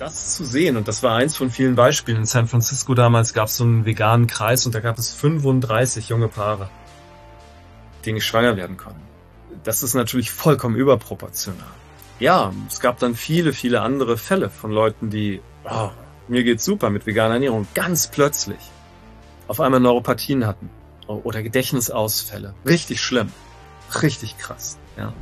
das zu sehen, und das war eins von vielen Beispielen. In San Francisco damals gab es so einen veganen Kreis und da gab es 35 junge Paare, die nicht schwanger werden konnten. Das ist natürlich vollkommen überproportional. Ja, es gab dann viele, viele andere Fälle von Leuten, die, mir geht's super mit veganer Ernährung, ganz plötzlich auf einmal Neuropathien hatten oder Gedächtnisausfälle. Richtig schlimm, richtig krass. Ja.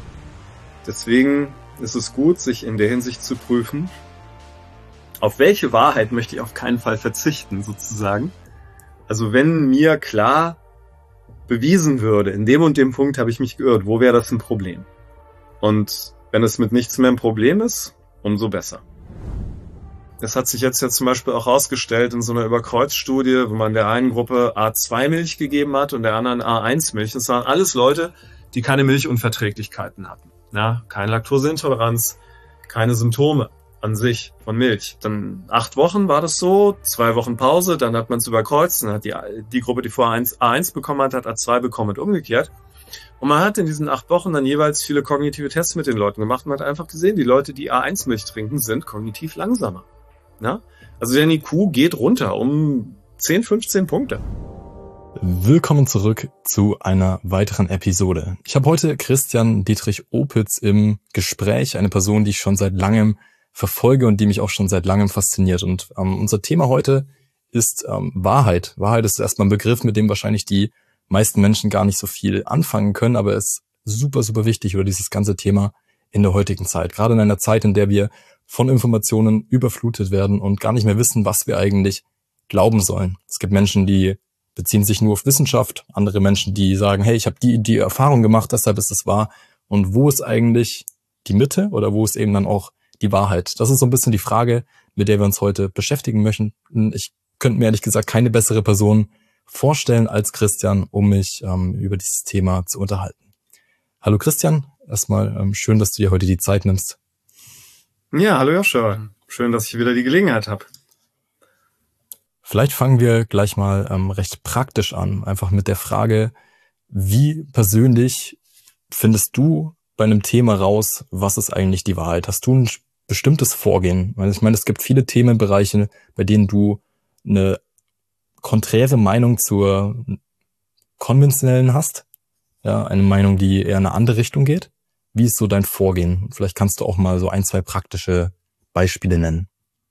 Deswegen ist es gut, sich in der Hinsicht zu prüfen, auf welche Wahrheit möchte ich auf keinen Fall verzichten, sozusagen. Also wenn mir klar bewiesen würde, in dem und dem Punkt habe ich mich geirrt, wo wäre das ein Problem? Und wenn es mit nichts mehr ein Problem ist, umso besser. Das hat sich jetzt ja zum Beispiel auch herausgestellt in so einer Überkreuzstudie, wo man der einen Gruppe A2-Milch gegeben hat und der anderen A1-Milch. Das waren alles Leute, die keine Milchunverträglichkeiten hatten. Ja, keine Laktoseintoleranz, keine Symptome an sich von Milch. Dann 8 Wochen war das so, 2 Wochen Pause, dann hat man es überkreuzt, dann hat die Gruppe, die vorher A1 bekommen hat A2 bekommen und umgekehrt. Und man hat in diesen 8 Wochen dann jeweils viele kognitive Tests mit den Leuten gemacht und hat einfach gesehen, die Leute, die A1-Milch trinken, sind kognitiv langsamer. Ja? Also der IQ geht runter um 10, 15 Punkte. Willkommen zurück zu einer weiteren Episode. Ich habe heute Christian Dietrich Opitz im Gespräch, eine Person, die ich schon seit langem verfolge und die mich auch schon seit langem fasziniert. Und unser Thema heute ist Wahrheit. Wahrheit ist erstmal ein Begriff, mit dem wahrscheinlich die meisten Menschen gar nicht so viel anfangen können, aber es ist super, super wichtig, über dieses ganze Thema in der heutigen Zeit. Gerade in einer Zeit, in der wir von Informationen überflutet werden und gar nicht mehr wissen, was wir eigentlich glauben sollen. Es gibt Menschen, die beziehen sich nur auf Wissenschaft, andere Menschen, die sagen, hey, ich habe die Erfahrung gemacht, deshalb ist es wahr. Und wo ist eigentlich die Mitte oder wo ist eben dann auch die Wahrheit? Das ist so ein bisschen die Frage, mit der wir uns heute beschäftigen möchten. Ich könnte mir ehrlich gesagt keine bessere Person vorstellen als Christian, um mich über dieses Thema zu unterhalten. Hallo Christian, erstmal schön, dass du dir heute die Zeit nimmst. Ja, hallo Joshua. Schön, dass ich wieder die Gelegenheit habe. Vielleicht fangen wir gleich mal recht praktisch an, einfach mit der Frage, wie persönlich findest du bei einem Thema raus, was ist eigentlich die Wahrheit? Hast du ein bestimmtes Vorgehen? Ich meine, es gibt viele Themenbereiche, bei denen du eine konträre Meinung zur konventionellen hast, ja, eine Meinung, die eher in eine andere Richtung geht. Wie ist so dein Vorgehen? Vielleicht kannst du auch mal so 1, 2 praktische Beispiele nennen.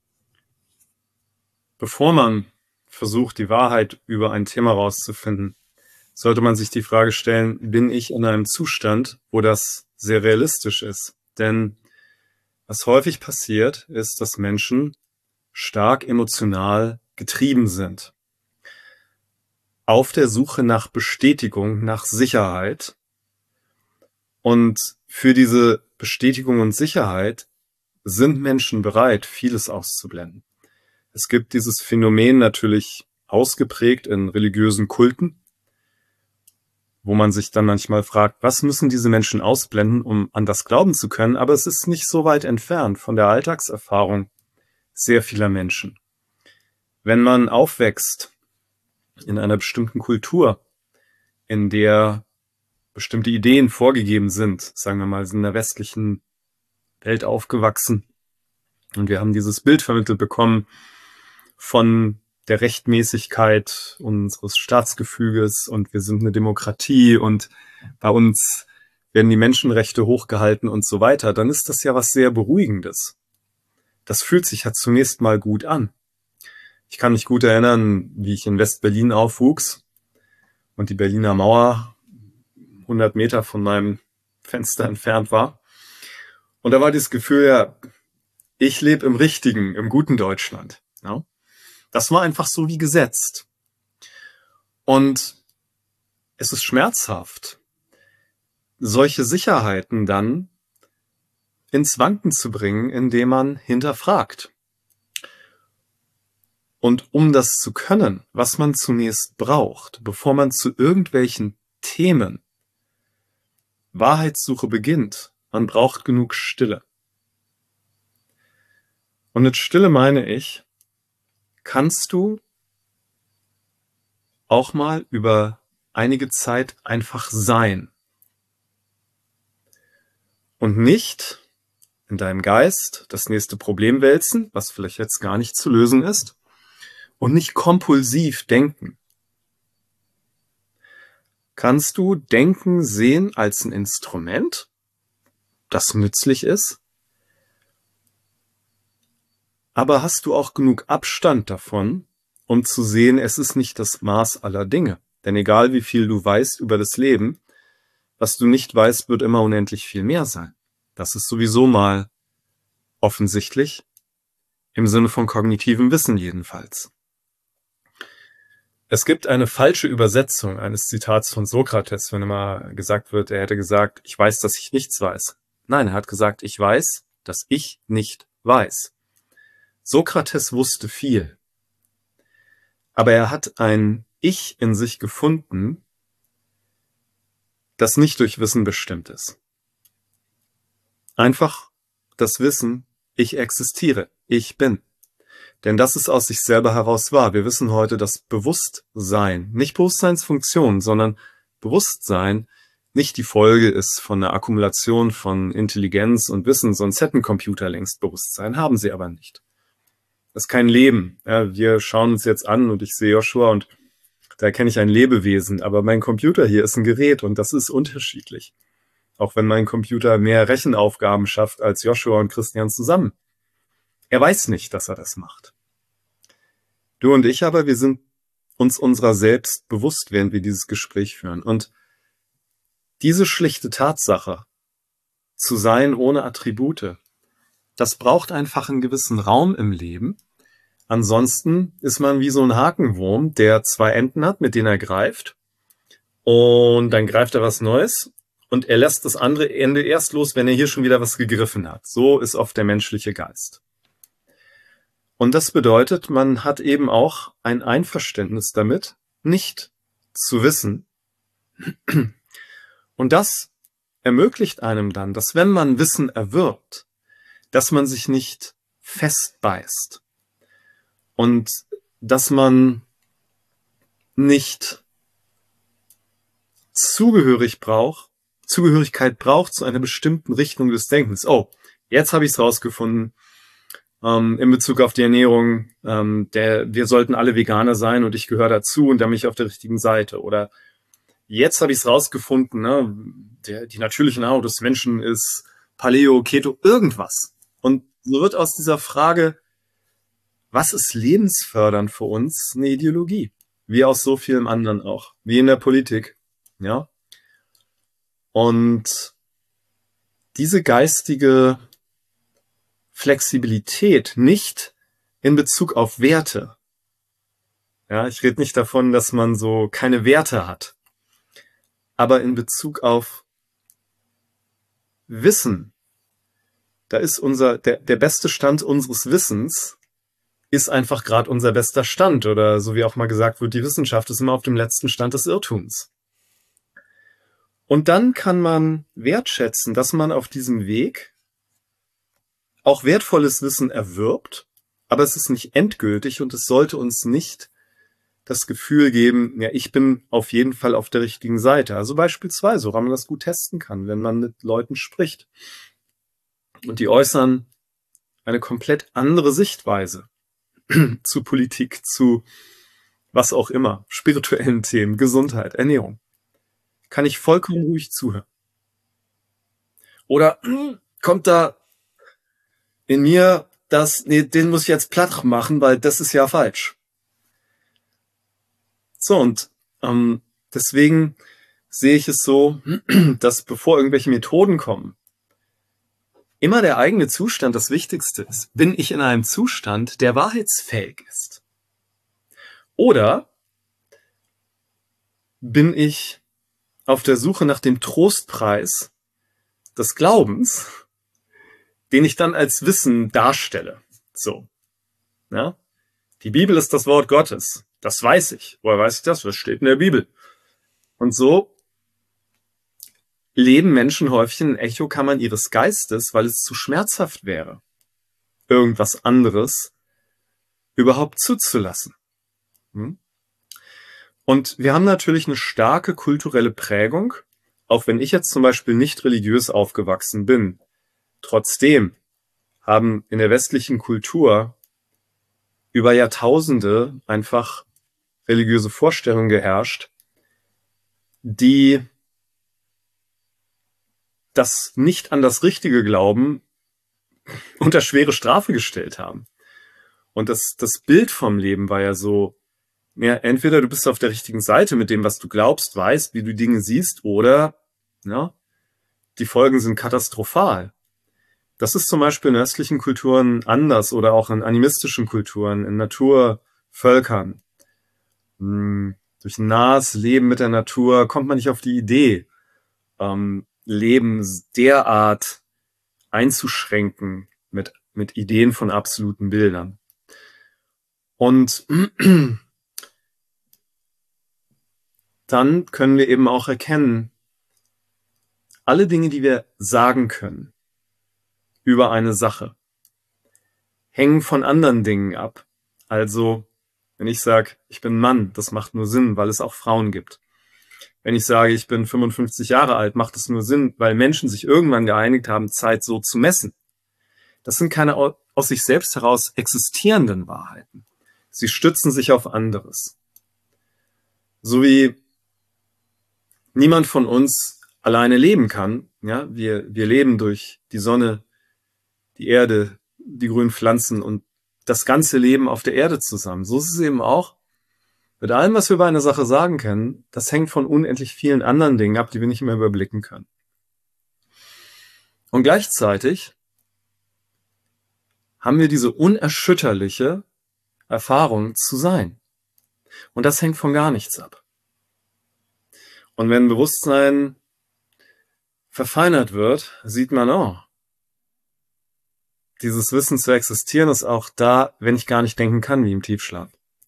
Bevor man versucht, die Wahrheit über ein Thema rauszufinden, sollte man sich die Frage stellen, bin ich in einem Zustand, wo das sehr realistisch ist? Denn was häufig passiert, ist, dass Menschen stark emotional getrieben sind. Auf der Suche nach Bestätigung, nach Sicherheit. Und für diese Bestätigung und Sicherheit sind Menschen bereit, vieles auszublenden. Es gibt dieses Phänomen natürlich ausgeprägt in religiösen Kulten, wo man sich dann manchmal fragt, was müssen diese Menschen ausblenden, um an das glauben zu können? Aber es ist nicht so weit entfernt von der Alltagserfahrung sehr vieler Menschen. Wenn man aufwächst in einer bestimmten Kultur, in der bestimmte Ideen vorgegeben sind, sagen wir mal, sind in der westlichen Welt aufgewachsen und wir haben dieses Bild vermittelt bekommen von der Rechtmäßigkeit unseres Staatsgefüges und wir sind eine Demokratie und bei uns werden die Menschenrechte hochgehalten und so weiter, dann ist das ja was sehr Beruhigendes. Das fühlt sich ja zunächst mal gut an. Ich kann mich gut erinnern, wie ich in West-Berlin aufwuchs und die Berliner Mauer 100 Meter von meinem Fenster entfernt war. Und da war dieses Gefühl, ja, ich lebe im richtigen, im guten Deutschland. Ja? Das war einfach so wie gesetzt. Und es ist schmerzhaft, solche Sicherheiten dann ins Wanken zu bringen, indem man hinterfragt. Und um das zu können, was man zunächst braucht, bevor man zu irgendwelchen Themen Wahrheitssuche beginnt, man braucht genug Stille. Und mit Stille meine ich, kannst du auch mal über einige Zeit einfach sein. Und nicht in deinem Geist das nächste Problem wälzen, was vielleicht jetzt gar nicht zu lösen ist, und nicht kompulsiv denken. Kannst du Denken sehen als ein Instrument, das nützlich ist? Aber hast du auch genug Abstand davon, um zu sehen, es ist nicht das Maß aller Dinge? Denn egal wie viel du weißt über das Leben, was du nicht weißt, wird immer unendlich viel mehr sein. Das ist sowieso mal offensichtlich, im Sinne von kognitivem Wissen jedenfalls. Es gibt eine falsche Übersetzung eines Zitats von Sokrates, wenn immer gesagt wird, er hätte gesagt, ich weiß, dass ich nichts weiß. Nein, er hat gesagt, ich weiß, dass ich nicht weiß. Sokrates wusste viel, aber er hat ein Ich in sich gefunden, das nicht durch Wissen bestimmt ist. Einfach das Wissen, ich existiere, ich bin. Denn das ist aus sich selber heraus wahr. Wir wissen heute, dass Bewusstsein, nicht Bewusstseinsfunktion, sondern Bewusstsein nicht die Folge ist von einer Akkumulation von Intelligenz und Wissen, sonst hätten Computer längst Bewusstsein, haben sie aber nicht. Das ist kein Leben. Ja, wir schauen uns jetzt an und ich sehe Joshua und da erkenne ich ein Lebewesen, aber mein Computer hier ist ein Gerät und das ist unterschiedlich. Auch wenn mein Computer mehr Rechenaufgaben schafft als Joshua und Christian zusammen. Er weiß nicht, dass er das macht. Du und ich aber, wir sind uns unserer selbst bewusst, während wir dieses Gespräch führen. Und diese schlichte Tatsache, zu sein ohne Attribute, das braucht einfach einen gewissen Raum im Leben. Ansonsten ist man wie so ein Hakenwurm, der zwei Enden hat, mit denen er greift. Und dann greift er was Neues. Und er lässt das andere Ende erst los, wenn er hier schon wieder was gegriffen hat. So ist oft der menschliche Geist. Und das bedeutet, man hat eben auch ein Einverständnis damit, nicht zu wissen. Und das ermöglicht einem dann, dass wenn man Wissen erwirbt, dass man sich nicht festbeißt und dass man nicht Zugehörigkeit braucht zu einer bestimmten Richtung des Denkens. Oh, jetzt habe ich es rausgefunden. In Bezug auf die Ernährung, wir sollten alle Veganer sein und ich gehöre dazu und da bin ich auf der richtigen Seite. Oder jetzt habe ich es rausgefunden, ne, die natürliche Nahrung des Menschen ist Paleo, Keto, irgendwas. Und so wird aus dieser Frage, was ist lebensfördernd für uns, eine Ideologie. Wie aus so vielem anderen auch. Wie in der Politik. Ja. Und diese geistige Flexibilität nicht in Bezug auf Werte. Ja, ich rede nicht davon, dass man so keine Werte hat. Aber in Bezug auf Wissen, da ist der beste Stand unseres Wissens ist einfach gerade unser bester Stand. Oder so wie auch mal gesagt wird, die Wissenschaft ist immer auf dem letzten Stand des Irrtums. Und dann kann man wertschätzen, dass man auf diesem Weg auch wertvolles Wissen erwirbt, aber es ist nicht endgültig und es sollte uns nicht das Gefühl geben, ja, ich bin auf jeden Fall auf der richtigen Seite. Also beispielsweise, woran man das gut testen kann, wenn man mit Leuten spricht und die äußern eine komplett andere Sichtweise zu Politik, zu was auch immer, spirituellen Themen, Gesundheit, Ernährung. Kann ich vollkommen ruhig zuhören. Oder kommt da in mir den muss ich jetzt platt machen, weil das ist ja falsch. So, und deswegen sehe ich es so, dass bevor irgendwelche Methoden kommen, immer der eigene Zustand das Wichtigste ist. Bin ich in einem Zustand, der wahrheitsfähig ist? Oder bin ich auf der Suche nach dem Trostpreis des Glaubens, den ich dann als Wissen darstelle? So. Ja? Die Bibel ist das Wort Gottes. Das weiß ich. Woher weiß ich das? Was steht in der Bibel? Und so leben Menschen häufig in Echokammern ihres Geistes, weil es zu schmerzhaft wäre, irgendwas anderes überhaupt zuzulassen. Und wir haben natürlich eine starke kulturelle Prägung, auch wenn ich jetzt zum Beispiel nicht religiös aufgewachsen bin. Trotzdem haben in der westlichen Kultur über Jahrtausende einfach religiöse Vorstellungen geherrscht, die das nicht an das richtige Glauben unter schwere Strafe gestellt haben. Und das Bild vom Leben war ja so, ja, entweder du bist auf der richtigen Seite mit dem, was du glaubst, weißt, wie du Dinge siehst, oder ja, die Folgen sind katastrophal. Das ist zum Beispiel in östlichen Kulturen anders oder auch in animistischen Kulturen, in Naturvölkern. Durch ein nahes Leben mit der Natur kommt man nicht auf die Idee, Leben derart einzuschränken mit Ideen von absoluten Bildern. Und dann können wir eben auch erkennen, alle Dinge, die wir sagen können über eine Sache, hängen von anderen Dingen ab. Also, wenn ich sage, ich bin Mann, das macht nur Sinn, weil es auch Frauen gibt. Wenn ich sage, ich bin 55 Jahre alt, macht es nur Sinn, weil Menschen sich irgendwann geeinigt haben, Zeit so zu messen. Das sind keine aus sich selbst heraus existierenden Wahrheiten. Sie stützen sich auf anderes. So wie niemand von uns alleine leben kann. Ja, wir leben durch die Sonne, die Erde, die grünen Pflanzen und das ganze Leben auf der Erde zusammen. So ist es eben auch mit allem, was wir über eine Sache sagen können. Das hängt von unendlich vielen anderen Dingen ab, die wir nicht mehr überblicken können. Und gleichzeitig haben wir diese unerschütterliche Erfahrung zu sein. Und das hängt von gar nichts ab. Und wenn Bewusstsein verfeinert wird, sieht man, oh, dieses Wissen zu existieren ist auch da, wenn ich gar nicht denken kann, wie im Tiefschlaf.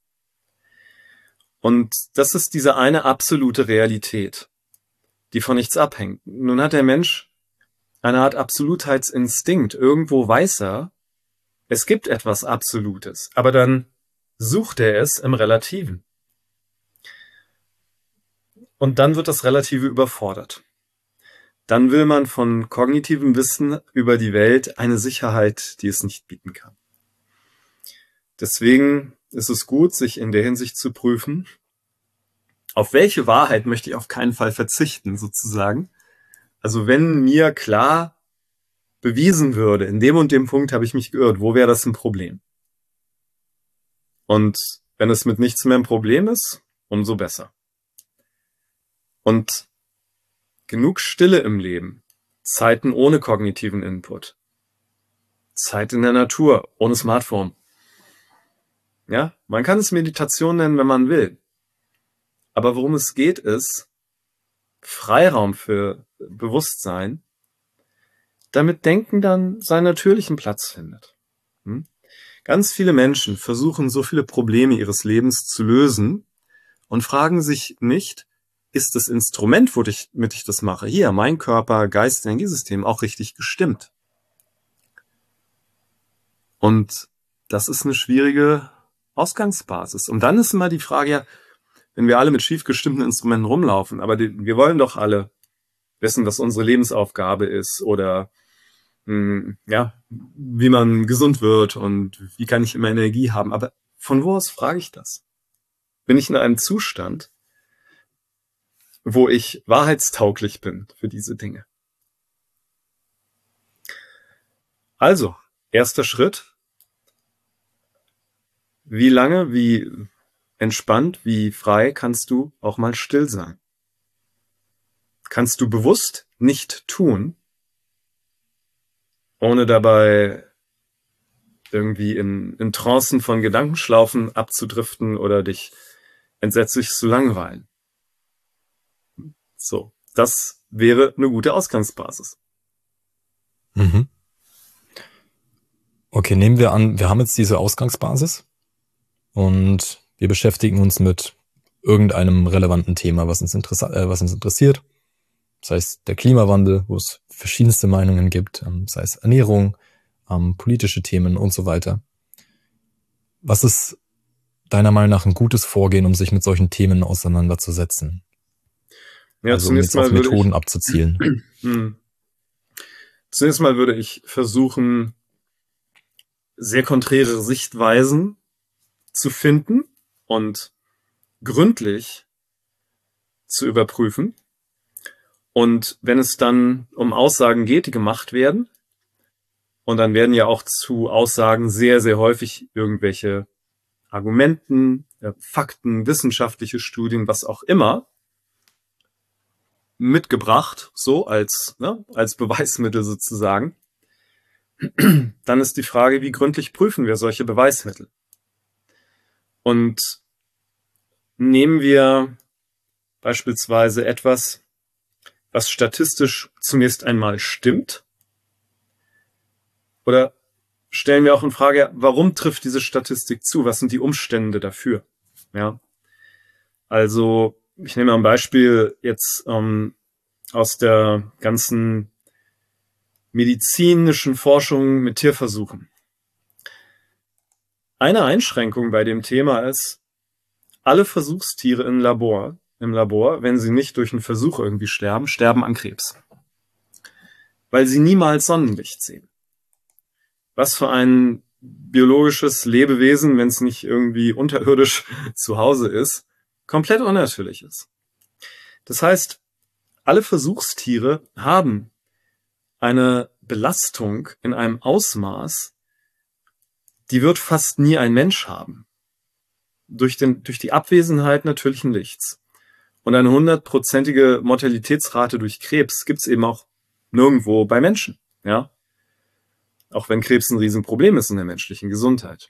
Und das ist diese eine absolute Realität, die von nichts abhängt. Nun hat der Mensch eine Art Absolutheitsinstinkt. Irgendwo weiß er, es gibt etwas Absolutes, aber dann sucht er es im Relativen. Und dann wird das Relative überfordert. Dann will man von kognitivem Wissen über die Welt eine Sicherheit, die es nicht bieten kann. Deswegen ist es gut, sich in der Hinsicht zu prüfen, auf welche Wahrheit möchte ich auf keinen Fall verzichten, sozusagen. Also wenn mir klar bewiesen würde, in dem und dem Punkt habe ich mich geirrt, wo wäre das ein Problem? Und wenn es mit nichts mehr ein Problem ist, umso besser. Und genug Stille im Leben, Zeiten ohne kognitiven Input, Zeit in der Natur, ohne Smartphone. Ja, man kann es Meditation nennen, wenn man will. Aber worum es geht, ist Freiraum für Bewusstsein, damit Denken dann seinen natürlichen Platz findet. Ganz viele Menschen versuchen, so viele Probleme ihres Lebens zu lösen und fragen sich nicht, ist das Instrument, womit ich das mache, hier, mein Körper, Geist, Energiesystem, auch richtig gestimmt? Und das ist eine schwierige Ausgangsbasis. Und dann ist immer die Frage, ja, wenn wir alle mit schief gestimmten Instrumenten rumlaufen, aber wir wollen doch alle wissen, was unsere Lebensaufgabe ist oder ja, wie man gesund wird und wie kann ich immer Energie haben. Aber von wo aus frage ich das? Bin ich in einem Zustand, wo ich wahrheitstauglich bin für diese Dinge? Also, erster Schritt. Wie lange, wie entspannt, wie frei kannst du auch mal still sein? Kannst du bewusst nicht tun, ohne dabei irgendwie in Trancen von Gedankenschlaufen abzudriften oder dich entsetzlich zu langweilen? So, das wäre eine gute Ausgangsbasis. Mhm. Okay, nehmen wir an, wir haben jetzt diese Ausgangsbasis und wir beschäftigen uns mit irgendeinem relevanten Thema, was uns interessiert. Sei es der Klimawandel, wo es verschiedenste Meinungen gibt, sei es Ernährung, politische Themen und so weiter. Was ist deiner Meinung nach ein gutes Vorgehen, um sich mit solchen Themen auseinanderzusetzen? Ja, also um jetzt auf Methoden abzuzielen. Zunächst mal würde ich versuchen, sehr konträre Sichtweisen zu finden und gründlich zu überprüfen. Und wenn es dann um Aussagen geht, die gemacht werden, und dann werden ja auch zu Aussagen sehr, sehr häufig irgendwelche Argumenten, Fakten, wissenschaftliche Studien, was auch immer, mitgebracht, so als Beweismittel sozusagen, dann ist die Frage, wie gründlich prüfen wir solche Beweismittel? Und nehmen wir beispielsweise etwas, was statistisch zunächst einmal stimmt, oder stellen wir auch in Frage, warum trifft diese Statistik zu? Was sind die Umstände dafür? Ja, also ich nehme ein Beispiel jetzt aus der ganzen medizinischen Forschung mit Tierversuchen. Eine Einschränkung bei dem Thema ist, alle Versuchstiere im Labor, wenn sie nicht durch einen Versuch irgendwie sterben, sterben an Krebs. Weil sie niemals Sonnenlicht sehen. Was für ein biologisches Lebewesen, wenn es nicht irgendwie unterirdisch zu Hause ist, komplett unnatürlich ist. Das heißt, alle Versuchstiere haben eine Belastung in einem Ausmaß, die wird fast nie ein Mensch haben. Durch die Abwesenheit natürlichen Lichts. Und eine 100%ige Mortalitätsrate durch Krebs gibt es eben auch nirgendwo bei Menschen. Ja? Auch wenn Krebs ein Riesenproblem ist in der menschlichen Gesundheit.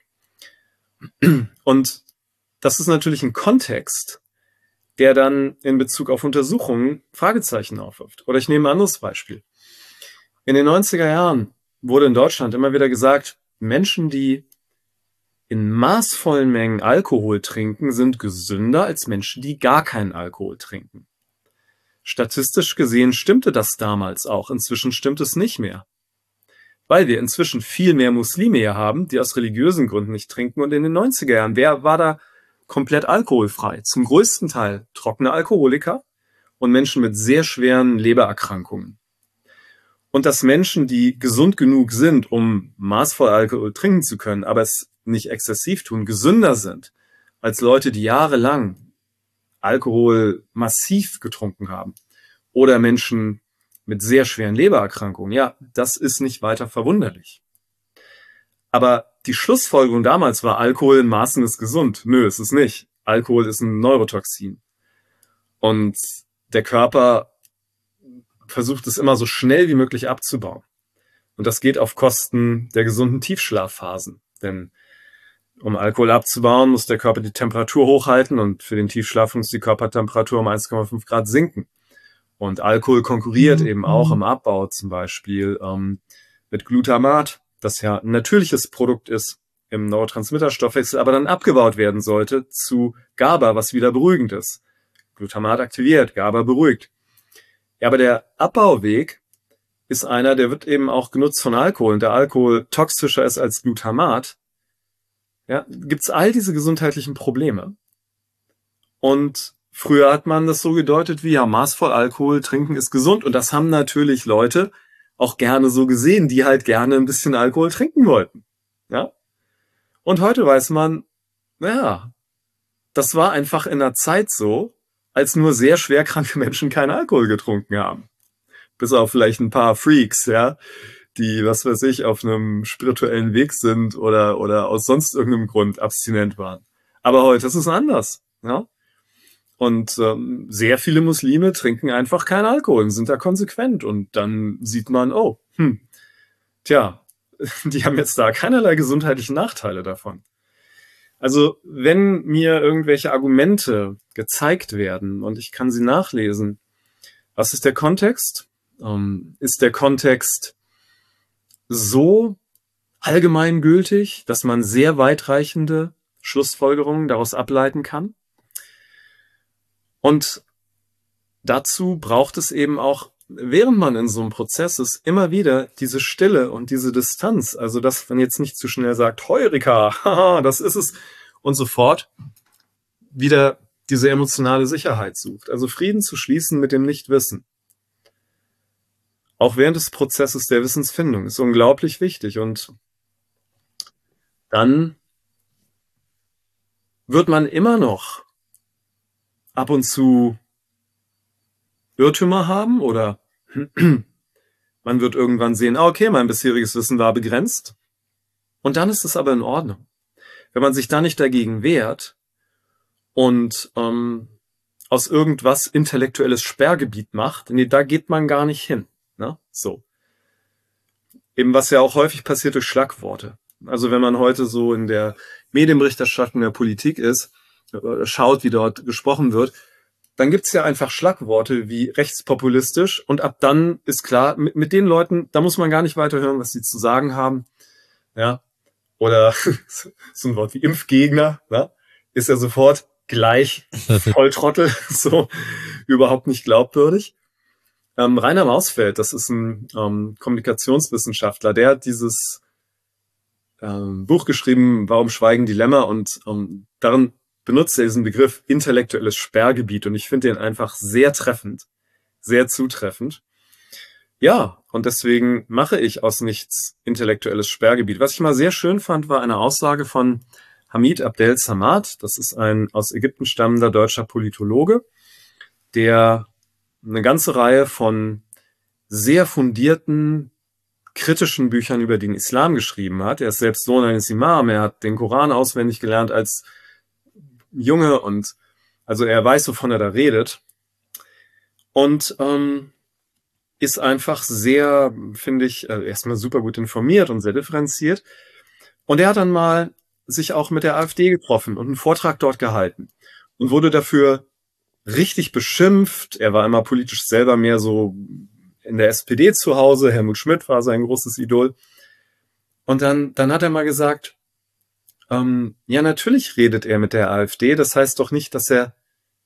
Und das ist natürlich ein Kontext, der dann in Bezug auf Untersuchungen Fragezeichen aufwirft. Oder ich nehme ein anderes Beispiel. In den 90er Jahren wurde in Deutschland immer wieder gesagt, Menschen, die in maßvollen Mengen Alkohol trinken, sind gesünder als Menschen, die gar keinen Alkohol trinken. Statistisch gesehen stimmte das damals auch. Inzwischen stimmt es nicht mehr. Weil wir inzwischen viel mehr Muslime hier haben, die aus religiösen Gründen nicht trinken. Und in den 90er Jahren, wer war da komplett alkoholfrei? Zum größten Teil trockene Alkoholiker und Menschen mit sehr schweren Lebererkrankungen. Und dass Menschen, die gesund genug sind, um maßvoll Alkohol trinken zu können, aber es nicht exzessiv tun, gesünder sind als Leute, die jahrelang Alkohol massiv getrunken haben. Oder Menschen mit sehr schweren Lebererkrankungen. Ja, das ist nicht weiter verwunderlich. Aber die Schlussfolgerung damals war, Alkohol in Maßen ist gesund. Nö, ist es nicht. Alkohol ist ein Neurotoxin. Und der Körper versucht es immer so schnell wie möglich abzubauen. Und das geht auf Kosten der gesunden Tiefschlafphasen. Denn um Alkohol abzubauen, muss der Körper die Temperatur hochhalten und für den Tiefschlaf muss die Körpertemperatur um 1,5 Grad sinken. Und Alkohol konkurriert eben auch im Abbau zum Beispiel mit Glutamat, das ja ein natürliches Produkt ist im Neurotransmitterstoffwechsel, aber dann abgebaut werden sollte zu GABA, was wieder beruhigend ist. Glutamat aktiviert, GABA beruhigt. Ja, aber der Abbauweg ist einer, der wird eben auch genutzt von Alkohol. Und der Alkohol toxischer ist als Glutamat. Ja, gibt's all diese gesundheitlichen Probleme. Und früher hat man das so gedeutet wie, ja, maßvoll Alkohol trinken ist gesund. Und das haben natürlich Leute auch gerne so gesehen, die halt gerne ein bisschen Alkohol trinken wollten. Ja. Und heute weiß man, naja, das war einfach in der Zeit so, als nur sehr schwerkranke Menschen keinen Alkohol getrunken haben. Bis auf vielleicht ein paar Freaks, ja, die, was weiß ich, auf einem spirituellen Weg sind oder aus sonst irgendeinem Grund abstinent waren. Aber heute ist es anders, ja. Und sehr viele Muslime trinken einfach keinen Alkohol und sind da konsequent. Und dann sieht man, oh, tja, die haben jetzt da keinerlei gesundheitlichen Nachteile davon. Also wenn mir irgendwelche Argumente gezeigt werden und ich kann sie nachlesen, was ist der Kontext? Ist der Kontext so allgemeingültig, dass man sehr weitreichende Schlussfolgerungen daraus ableiten kann? Und dazu braucht es eben auch, während man in so einem Prozess ist, immer wieder diese Stille und diese Distanz. Also, dass man jetzt nicht zu schnell sagt, Heureka, haha, das ist es, und sofort wieder diese emotionale Sicherheit sucht. Also Frieden zu schließen mit dem Nichtwissen. Auch während des Prozesses der Wissensfindung ist unglaublich wichtig. Und dann wird man immer noch ab und zu Irrtümer haben oder man wird irgendwann sehen, okay, mein bisheriges Wissen war begrenzt. Und dann ist es aber in Ordnung. Wenn man sich da nicht dagegen wehrt und aus irgendwas intellektuelles Sperrgebiet macht, nee, da geht man gar nicht hin. Ne? So. Eben was ja auch häufig passiert durch Schlagworte. Also wenn man heute so in der Medienberichterstattung der Politik ist, schaut, wie dort gesprochen wird, dann gibt's ja einfach Schlagworte wie rechtspopulistisch und ab dann ist klar, mit den Leuten, da muss man gar nicht weiter hören, was sie zu sagen haben. Ja. Oder so ein Wort wie Impfgegner, ne? Ist ja sofort gleich Volltrottel, so überhaupt nicht glaubwürdig. Rainer Mausfeld, das ist ein Kommunikationswissenschaftler, der hat dieses Buch geschrieben, Warum schweigen die Lämmer? Und darin benutzt er diesen Begriff intellektuelles Sperrgebiet und ich finde den einfach sehr treffend, sehr zutreffend. Ja, und deswegen mache ich aus nichts intellektuelles Sperrgebiet. Was ich mal sehr schön fand, war eine Aussage von Hamid Abdel Samad. Das ist ein aus Ägypten stammender deutscher Politologe, der eine ganze Reihe von sehr fundierten, kritischen Büchern über den Islam geschrieben hat. Er ist selbst Sohn eines Imam, er hat den Koran auswendig gelernt als Junge und also er weiß, wovon er da redet. Und ist einfach sehr, finde ich, erstmal super gut informiert und sehr differenziert. Und er hat dann mal sich auch mit der AfD getroffen und einen Vortrag dort gehalten und wurde dafür richtig beschimpft. Er war immer politisch selber mehr so in der SPD zu Hause. Helmut Schmidt war sein großes Idol. Und dann hat er mal gesagt, ja, natürlich redet er mit der AfD. Das heißt doch nicht, dass er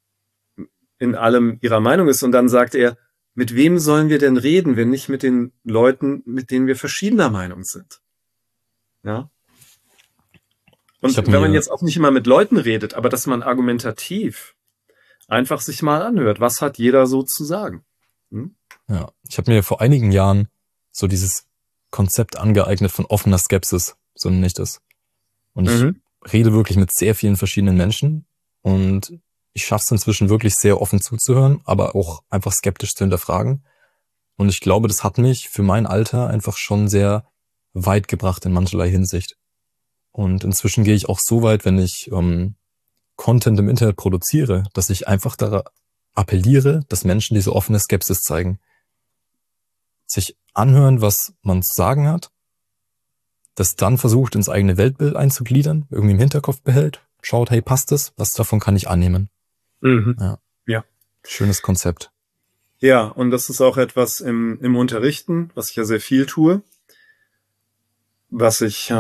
in allem ihrer Meinung ist. Und dann sagt er, mit wem sollen wir denn reden, wenn nicht mit den Leuten, mit denen wir verschiedener Meinung sind? Ja. Und wenn man jetzt auch nicht immer mit Leuten redet, aber dass man argumentativ einfach sich mal anhört, was hat jeder so zu sagen? Ja, ich habe mir vor einigen Jahren so dieses Konzept angeeignet von offener Skepsis, so nenne ich das. Und ich rede wirklich mit sehr vielen verschiedenen Menschen und ich schaffe es inzwischen wirklich sehr offen zuzuhören, aber auch einfach skeptisch zu hinterfragen. Und ich glaube, das hat mich für mein Alter einfach schon sehr weit gebracht in mancherlei Hinsicht. Und inzwischen gehe ich auch so weit, wenn ich Content im Internet produziere, dass ich einfach da appelliere, dass Menschen diese offene Skepsis zeigen. Sich anhören, was man zu sagen hat, das dann versucht, ins eigene Weltbild einzugliedern, irgendwie im Hinterkopf behält, schaut, hey, passt das? Was davon kann ich annehmen? Ja. Schönes Konzept. Ja, und das ist auch etwas im Unterrichten, was ich ja sehr viel tue, was ich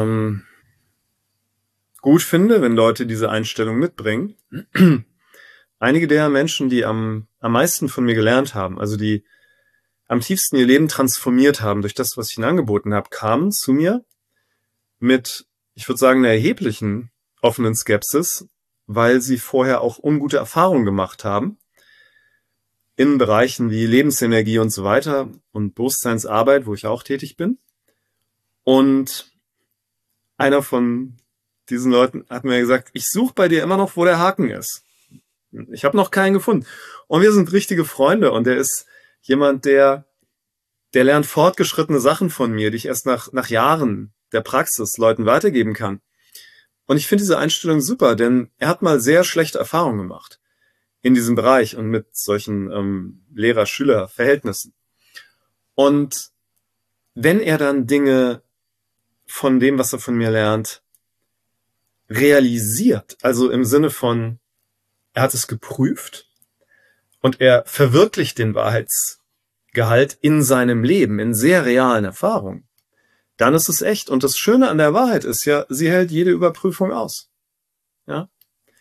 gut finde, wenn Leute diese Einstellung mitbringen. Einige der Menschen, die am meisten von mir gelernt haben, also die am tiefsten ihr Leben transformiert haben durch das, was ich ihnen angeboten habe, kamen zu mir mit, ich würde sagen, einer erheblichen offenen Skepsis, weil sie vorher auch ungute Erfahrungen gemacht haben in Bereichen wie Lebensenergie und so weiter und Bewusstseinsarbeit, wo ich auch tätig bin. Und einer von diesen Leuten hat mir gesagt, ich suche bei dir immer noch, wo der Haken ist. Ich habe noch keinen gefunden. Und wir sind richtige Freunde und er ist jemand, der lernt fortgeschrittene Sachen von mir, die ich erst nach Jahren der Praxis Leuten weitergeben kann. Und ich finde diese Einstellung super, denn er hat mal sehr schlechte Erfahrungen gemacht in diesem Bereich und mit solchen Lehrer-Schüler-Verhältnissen. Und wenn er dann Dinge von dem, was er von mir lernt, realisiert, also im Sinne von, er hat es geprüft und er verwirklicht den Wahrheitsgehalt in seinem Leben, in sehr realen Erfahrungen, dann ist es echt. Und das Schöne an der Wahrheit ist ja, sie hält jede Überprüfung aus. Ja.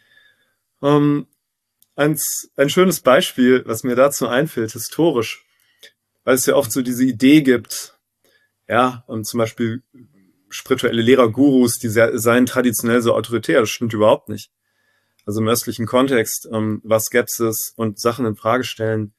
Ein schönes Beispiel, was mir dazu einfällt, historisch, weil es ja oft so diese Idee gibt, ja, zum Beispiel spirituelle Lehrer-Gurus, die seien traditionell so autoritär. Das stimmt überhaupt nicht. Also im östlichen Kontext war Skepsis und Sachen in Frage stellen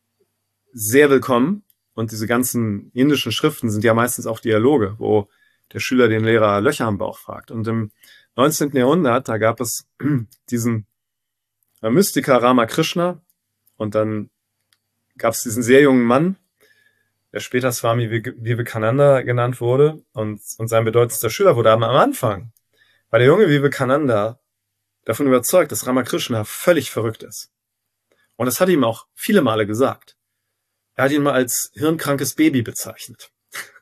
sehr willkommen. Und diese ganzen indischen Schriften sind ja meistens auch Dialoge, wo der Schüler den Lehrer Löcher am Bauch fragt. Und im 19. Jahrhundert, da gab es diesen Mystiker Ramakrishna und dann gab es diesen sehr jungen Mann, der später Swami Vivekananda genannt wurde und sein bedeutendster Schüler wurde. Aber am Anfang war der junge Vivekananda davon überzeugt, dass Ramakrishna völlig verrückt ist. Und das hat ihm auch viele Male gesagt. Er hat ihn mal als hirnkrankes Baby bezeichnet.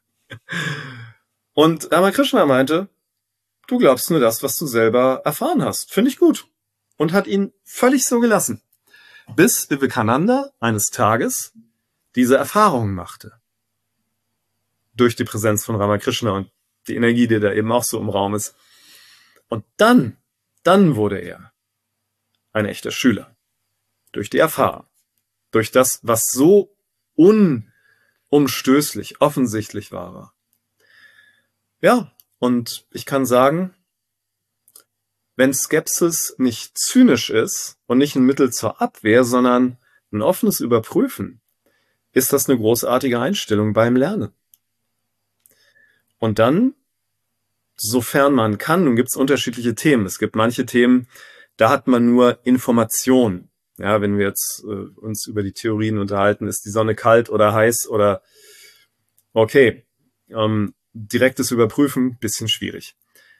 Und Ramakrishna meinte, du glaubst nur das, was du selber erfahren hast. Finde ich gut. Und hat ihn völlig so gelassen. Bis Vivekananda eines Tages diese Erfahrungen machte. Durch die Präsenz von Ramakrishna und die Energie, die da eben auch so im Raum ist. Und dann wurde er ein echter Schüler. Durch die Erfahrung. Durch das, was so unumstößlich, offensichtlich war. Ja, und ich kann sagen, wenn Skepsis nicht zynisch ist und nicht ein Mittel zur Abwehr, sondern ein offenes Überprüfen, ist das eine großartige Einstellung beim Lernen. Und dann, sofern man kann, nun gibt es unterschiedliche Themen. Es gibt manche Themen, da hat man nur Informationen. Ja, wenn wir jetzt uns über die Theorien unterhalten, ist die Sonne kalt oder heiß oder okay, direktes Überprüfen, bisschen schwierig.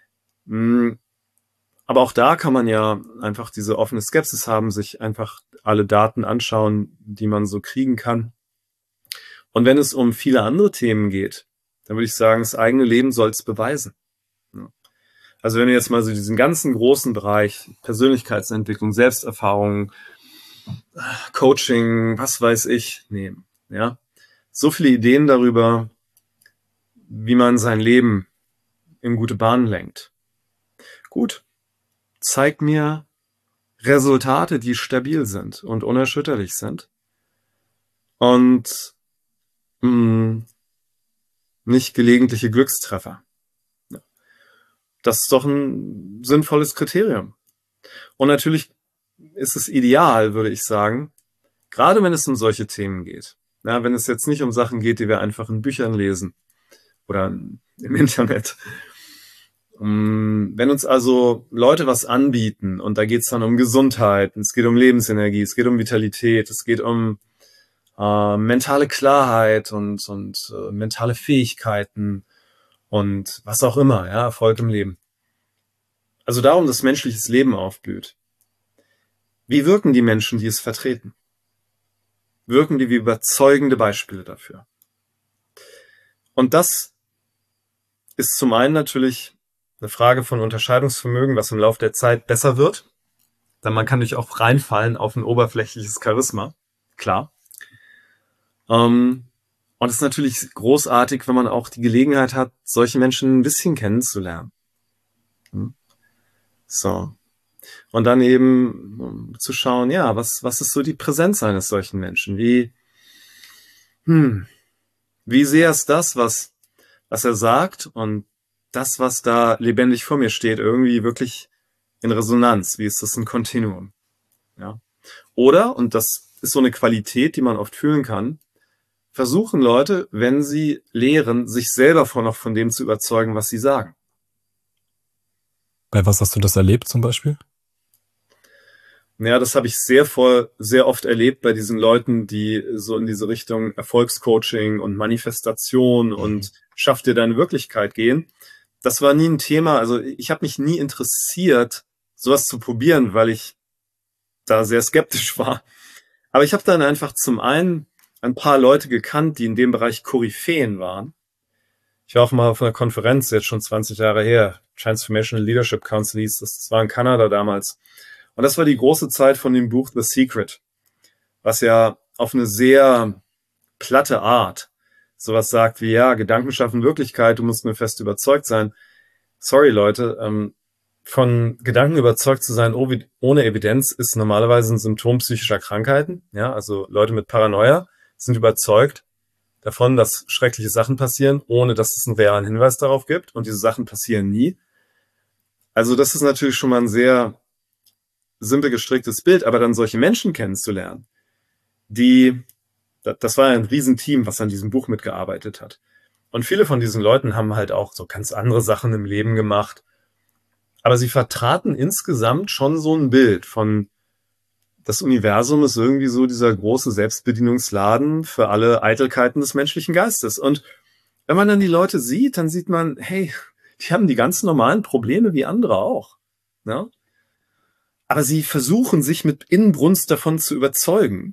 Aber auch da kann man ja einfach diese offene Skepsis haben, sich einfach alle Daten anschauen, die man so kriegen kann. Und wenn es um viele andere Themen geht, dann würde ich sagen, das eigene Leben soll es beweisen. Also wenn wir jetzt mal so diesen ganzen großen Bereich Persönlichkeitsentwicklung, Selbsterfahrung, Coaching, was weiß ich, nehmen, ja, so viele Ideen darüber, wie man sein Leben in gute Bahnen lenkt. Gut, zeig mir Resultate, die stabil sind und unerschütterlich sind und nicht gelegentliche Glückstreffer. Das ist doch ein sinnvolles Kriterium. Und natürlich ist es ideal, würde ich sagen, gerade wenn es um solche Themen geht. Ja, wenn es jetzt nicht um Sachen geht, die wir einfach in Büchern lesen oder im Internet. Wenn uns also Leute was anbieten und da geht es dann um Gesundheit, es geht um Lebensenergie, es geht um Vitalität, es geht um mentale Klarheit und mentale Fähigkeiten und was auch immer, ja, Erfolg im Leben. Also darum, dass menschliches Leben aufblüht. Wie wirken die Menschen, die es vertreten? Wirken die wie überzeugende Beispiele dafür? Und das ist zum einen natürlich eine Frage von Unterscheidungsvermögen, was im Laufe der Zeit besser wird. Denn man kann natürlich auch reinfallen auf ein oberflächliches Charisma, klar. Und es ist natürlich großartig, wenn man auch die Gelegenheit hat, solche Menschen ein bisschen kennenzulernen. So. Und dann eben zu schauen, ja, was ist so die Präsenz eines solchen Menschen? Wie sehr ist das, was er sagt und das, was da lebendig vor mir steht, irgendwie wirklich in Resonanz? Wie ist das ein Kontinuum? Ja. Oder, und das ist so eine Qualität, die man oft fühlen kann, versuchen Leute, wenn sie lehren, sich selber noch von dem zu überzeugen, was sie sagen. Bei was hast du das erlebt zum Beispiel? Ja, das habe ich sehr oft erlebt bei diesen Leuten, die so in diese Richtung Erfolgscoaching und Manifestation und schaff dir deine Wirklichkeit gehen. Das war nie ein Thema. Also ich habe mich nie interessiert, sowas zu probieren, weil ich da sehr skeptisch war. Aber ich habe dann einfach zum einen ein paar Leute gekannt, die in dem Bereich Koryphäen waren. Ich war auch mal auf einer Konferenz, jetzt schon 20 Jahre her, Transformational Leadership Council hieß das, war in Kanada damals. Und das war die große Zeit von dem Buch The Secret, was ja auf eine sehr platte Art sowas sagt wie, ja, Gedanken schaffen Wirklichkeit, du musst nur fest überzeugt sein. Sorry, Leute, von Gedanken überzeugt zu sein ohne Evidenz ist normalerweise ein Symptom psychischer Krankheiten. Ja, also Leute mit Paranoia sind überzeugt davon, dass schreckliche Sachen passieren, ohne dass es einen realen Hinweis darauf gibt. Und diese Sachen passieren nie. Also das ist natürlich schon mal ein sehr simpel gestricktes Bild, aber dann solche Menschen kennenzulernen, das war ja ein Riesenteam, was an diesem Buch mitgearbeitet hat. Und viele von diesen Leuten haben halt auch so ganz andere Sachen im Leben gemacht. Aber sie vertraten insgesamt schon so ein Bild von, das Universum ist irgendwie so dieser große Selbstbedienungsladen für alle Eitelkeiten des menschlichen Geistes. Und wenn man dann die Leute sieht, dann sieht man, hey, die haben die ganz normalen Probleme wie andere auch. Ne? Aber sie versuchen, sich mit Inbrunst davon zu überzeugen.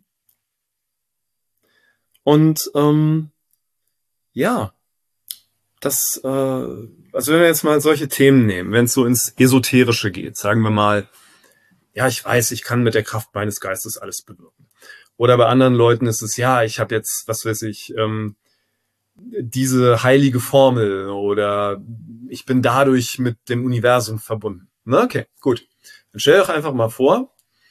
Und ja, das, also wenn wir jetzt mal solche Themen nehmen, wenn es so ins Esoterische geht, sagen wir mal, ja, ich weiß, ich kann mit der Kraft meines Geistes alles bewirken. Oder bei anderen Leuten ist es, ja, ich habe jetzt, was weiß ich, diese heilige Formel oder ich bin dadurch mit dem Universum verbunden. Na, okay, gut. Dann stell doch einfach mal vor,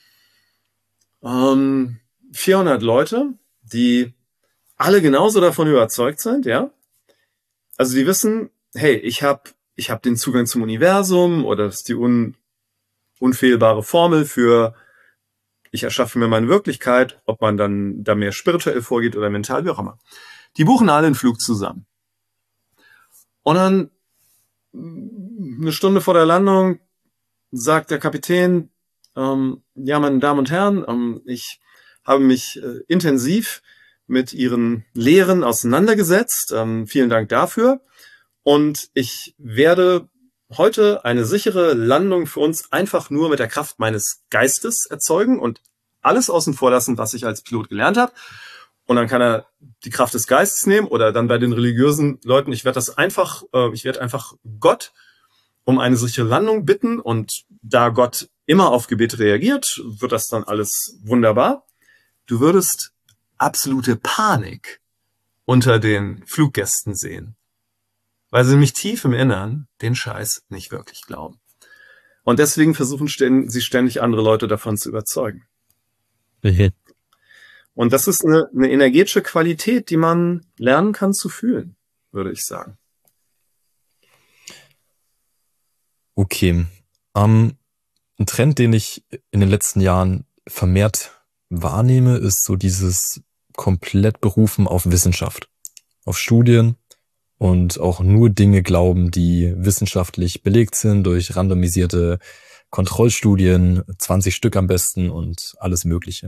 400 Leute, die alle genauso davon überzeugt sind, ja. Also die wissen, hey, ich hab den Zugang zum Universum oder das ist die unfehlbare Formel für ich erschaffe mir meine Wirklichkeit, ob man dann da mehr spirituell vorgeht oder mental, wie auch immer. Die buchen alle einen Flug zusammen. Und dann eine Stunde vor der Landung sagt der Kapitän, ja, meine Damen und Herren, ich habe mich intensiv mit Ihren Lehren auseinandergesetzt. Vielen Dank dafür. Und ich werde heute eine sichere Landung für uns einfach nur mit der Kraft meines Geistes erzeugen und alles außen vor lassen, was ich als Pilot gelernt habe. Und dann kann er die Kraft des Geistes nehmen oder dann bei den religiösen Leuten, ich werde einfach Gott um eine sichere Landung bitten und da Gott immer auf Gebet reagiert, wird das dann alles wunderbar. Du würdest absolute Panik unter den Fluggästen sehen, weil sie nämlich tief im Innern den Scheiß nicht wirklich glauben. Und deswegen versuchen sie ständig andere Leute davon zu überzeugen. Mhm. Und das ist eine energetische Qualität, die man lernen kann zu fühlen, würde ich sagen. Okay. Ein Trend, den ich in den letzten Jahren vermehrt wahrnehme, ist so dieses komplett Berufen auf Wissenschaft, auf Studien und auch nur Dinge glauben, die wissenschaftlich belegt sind durch randomisierte Kontrollstudien, 20 Stück am besten und alles Mögliche.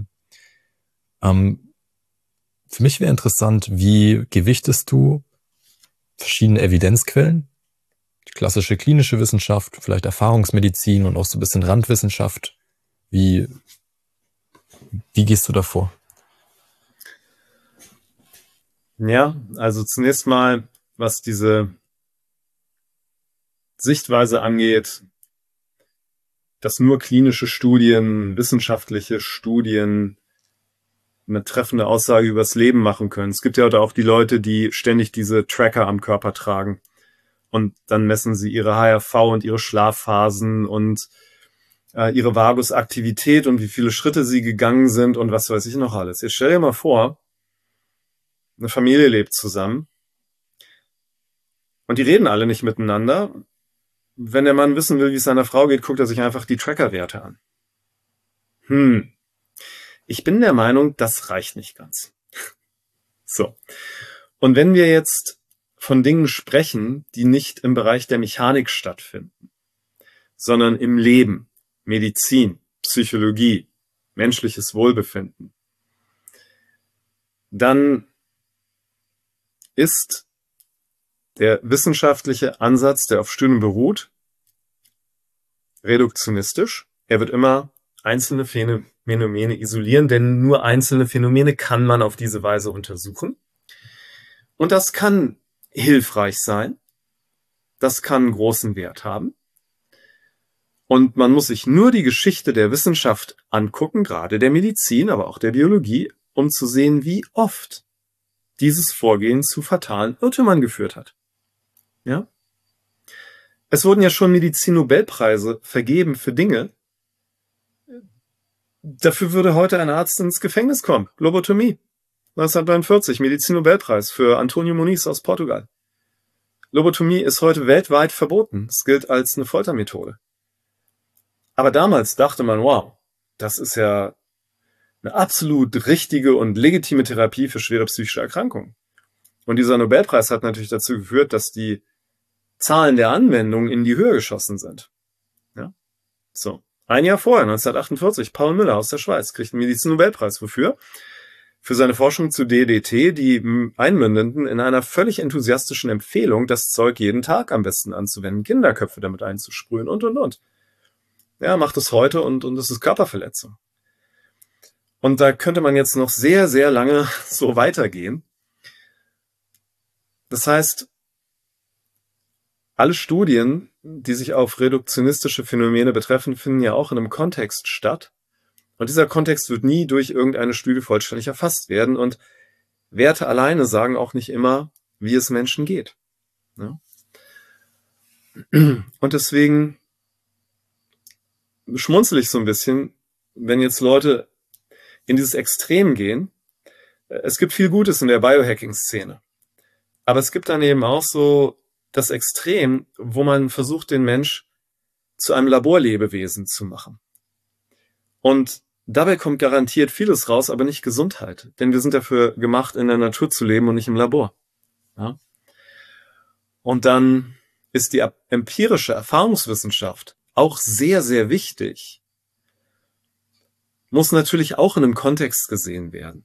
Für mich wäre interessant, wie gewichtest du verschiedene Evidenzquellen? Die klassische klinische Wissenschaft, vielleicht Erfahrungsmedizin und auch so ein bisschen Randwissenschaft. Wie gehst du davor? Ja, also zunächst mal, was diese Sichtweise angeht, dass nur klinische Studien, wissenschaftliche Studien eine treffende Aussage übers Leben machen können. Es gibt ja auch die Leute, die ständig diese Tracker am Körper tragen. Und dann messen sie ihre HRV und ihre Schlafphasen und ihre Vagusaktivität und wie viele Schritte sie gegangen sind und was weiß ich noch alles. Jetzt stell dir mal vor, eine Familie lebt zusammen und die reden alle nicht miteinander. Wenn der Mann wissen will, wie es seiner Frau geht, guckt er sich einfach die Trackerwerte an. Ich bin der Meinung, das reicht nicht ganz. So. Und wenn wir jetzt von Dingen sprechen, die nicht im Bereich der Mechanik stattfinden, sondern im Leben, Medizin, Psychologie, menschliches Wohlbefinden, dann ist der wissenschaftliche Ansatz, der auf Studien beruht, reduktionistisch. Er wird immer einzelne Phänomene isolieren, denn nur einzelne Phänomene kann man auf diese Weise untersuchen. Und das kann hilfreich sein. Das kann großen Wert haben. Und man muss sich nur die Geschichte der Wissenschaft angucken, gerade der Medizin, aber auch der Biologie, um zu sehen, wie oft dieses Vorgehen zu fatalen Irrtümern geführt hat. Ja? Es wurden ja schon Medizin-Nobelpreise vergeben für Dinge. Dafür würde heute ein Arzt ins Gefängnis kommen. Lobotomie. 1943, Medizin-Nobelpreis für Antonio Muniz aus Portugal. Lobotomie ist heute weltweit verboten. Es gilt als eine Foltermethode. Aber damals dachte man, wow, das ist ja eine absolut richtige und legitime Therapie für schwere psychische Erkrankungen. Und dieser Nobelpreis hat natürlich dazu geführt, dass die Zahlen der Anwendungen in die Höhe geschossen sind. Ja? So. Ein Jahr vorher, 1948, Paul Müller aus der Schweiz kriegt einen Medizin-Nobelpreis. Wofür? Für seine Forschung zu DDT, die einmündeten in einer völlig enthusiastischen Empfehlung, das Zeug jeden Tag am besten anzuwenden, Kinderköpfe damit einzusprühen und. Ja, macht es heute und es ist Körperverletzung. Und da könnte man jetzt noch sehr, sehr lange so weitergehen. Das heißt, alle Studien, die sich auf reduktionistische Phänomene betreffen, finden ja auch in einem Kontext statt. Und dieser Kontext wird nie durch irgendeine Studie vollständig erfasst werden. Und Werte alleine sagen auch nicht immer, wie es Menschen geht. Ja? Und deswegen schmunzel ich so ein bisschen, wenn jetzt Leute in dieses Extrem gehen. Es gibt viel Gutes in der Biohacking-Szene. Aber es gibt dann eben auch so das Extrem, wo man versucht, den Mensch zu einem Laborlebewesen zu machen. Und dabei kommt garantiert vieles raus, aber nicht Gesundheit. Denn wir sind dafür gemacht, in der Natur zu leben und nicht im Labor. Ja? Und dann ist die empirische Erfahrungswissenschaft auch sehr, sehr wichtig. Muss natürlich auch in einem Kontext gesehen werden.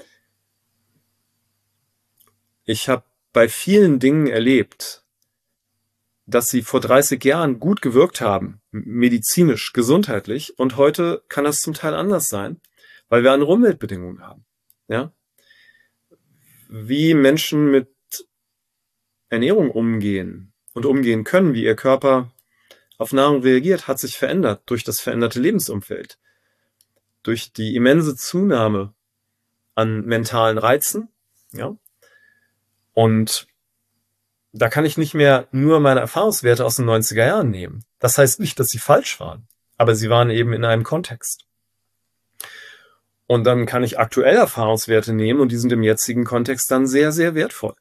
Ich habe bei vielen Dingen erlebt, dass sie vor 30 Jahren gut gewirkt haben, medizinisch, gesundheitlich, und heute kann das zum Teil anders sein, weil wir andere Umweltbedingungen haben. Ja? Wie Menschen mit Ernährung umgehen und umgehen können, wie ihr Körper auf Nahrung reagiert, hat sich verändert durch das veränderte Lebensumfeld, durch die immense Zunahme an mentalen Reizen. Ja? Und da kann ich nicht mehr nur meine Erfahrungswerte aus den 90er Jahren nehmen. Das heißt nicht, dass sie falsch waren, aber sie waren eben in einem Kontext. Und dann kann ich aktuell Erfahrungswerte nehmen und die sind im jetzigen Kontext dann sehr, sehr wertvoll.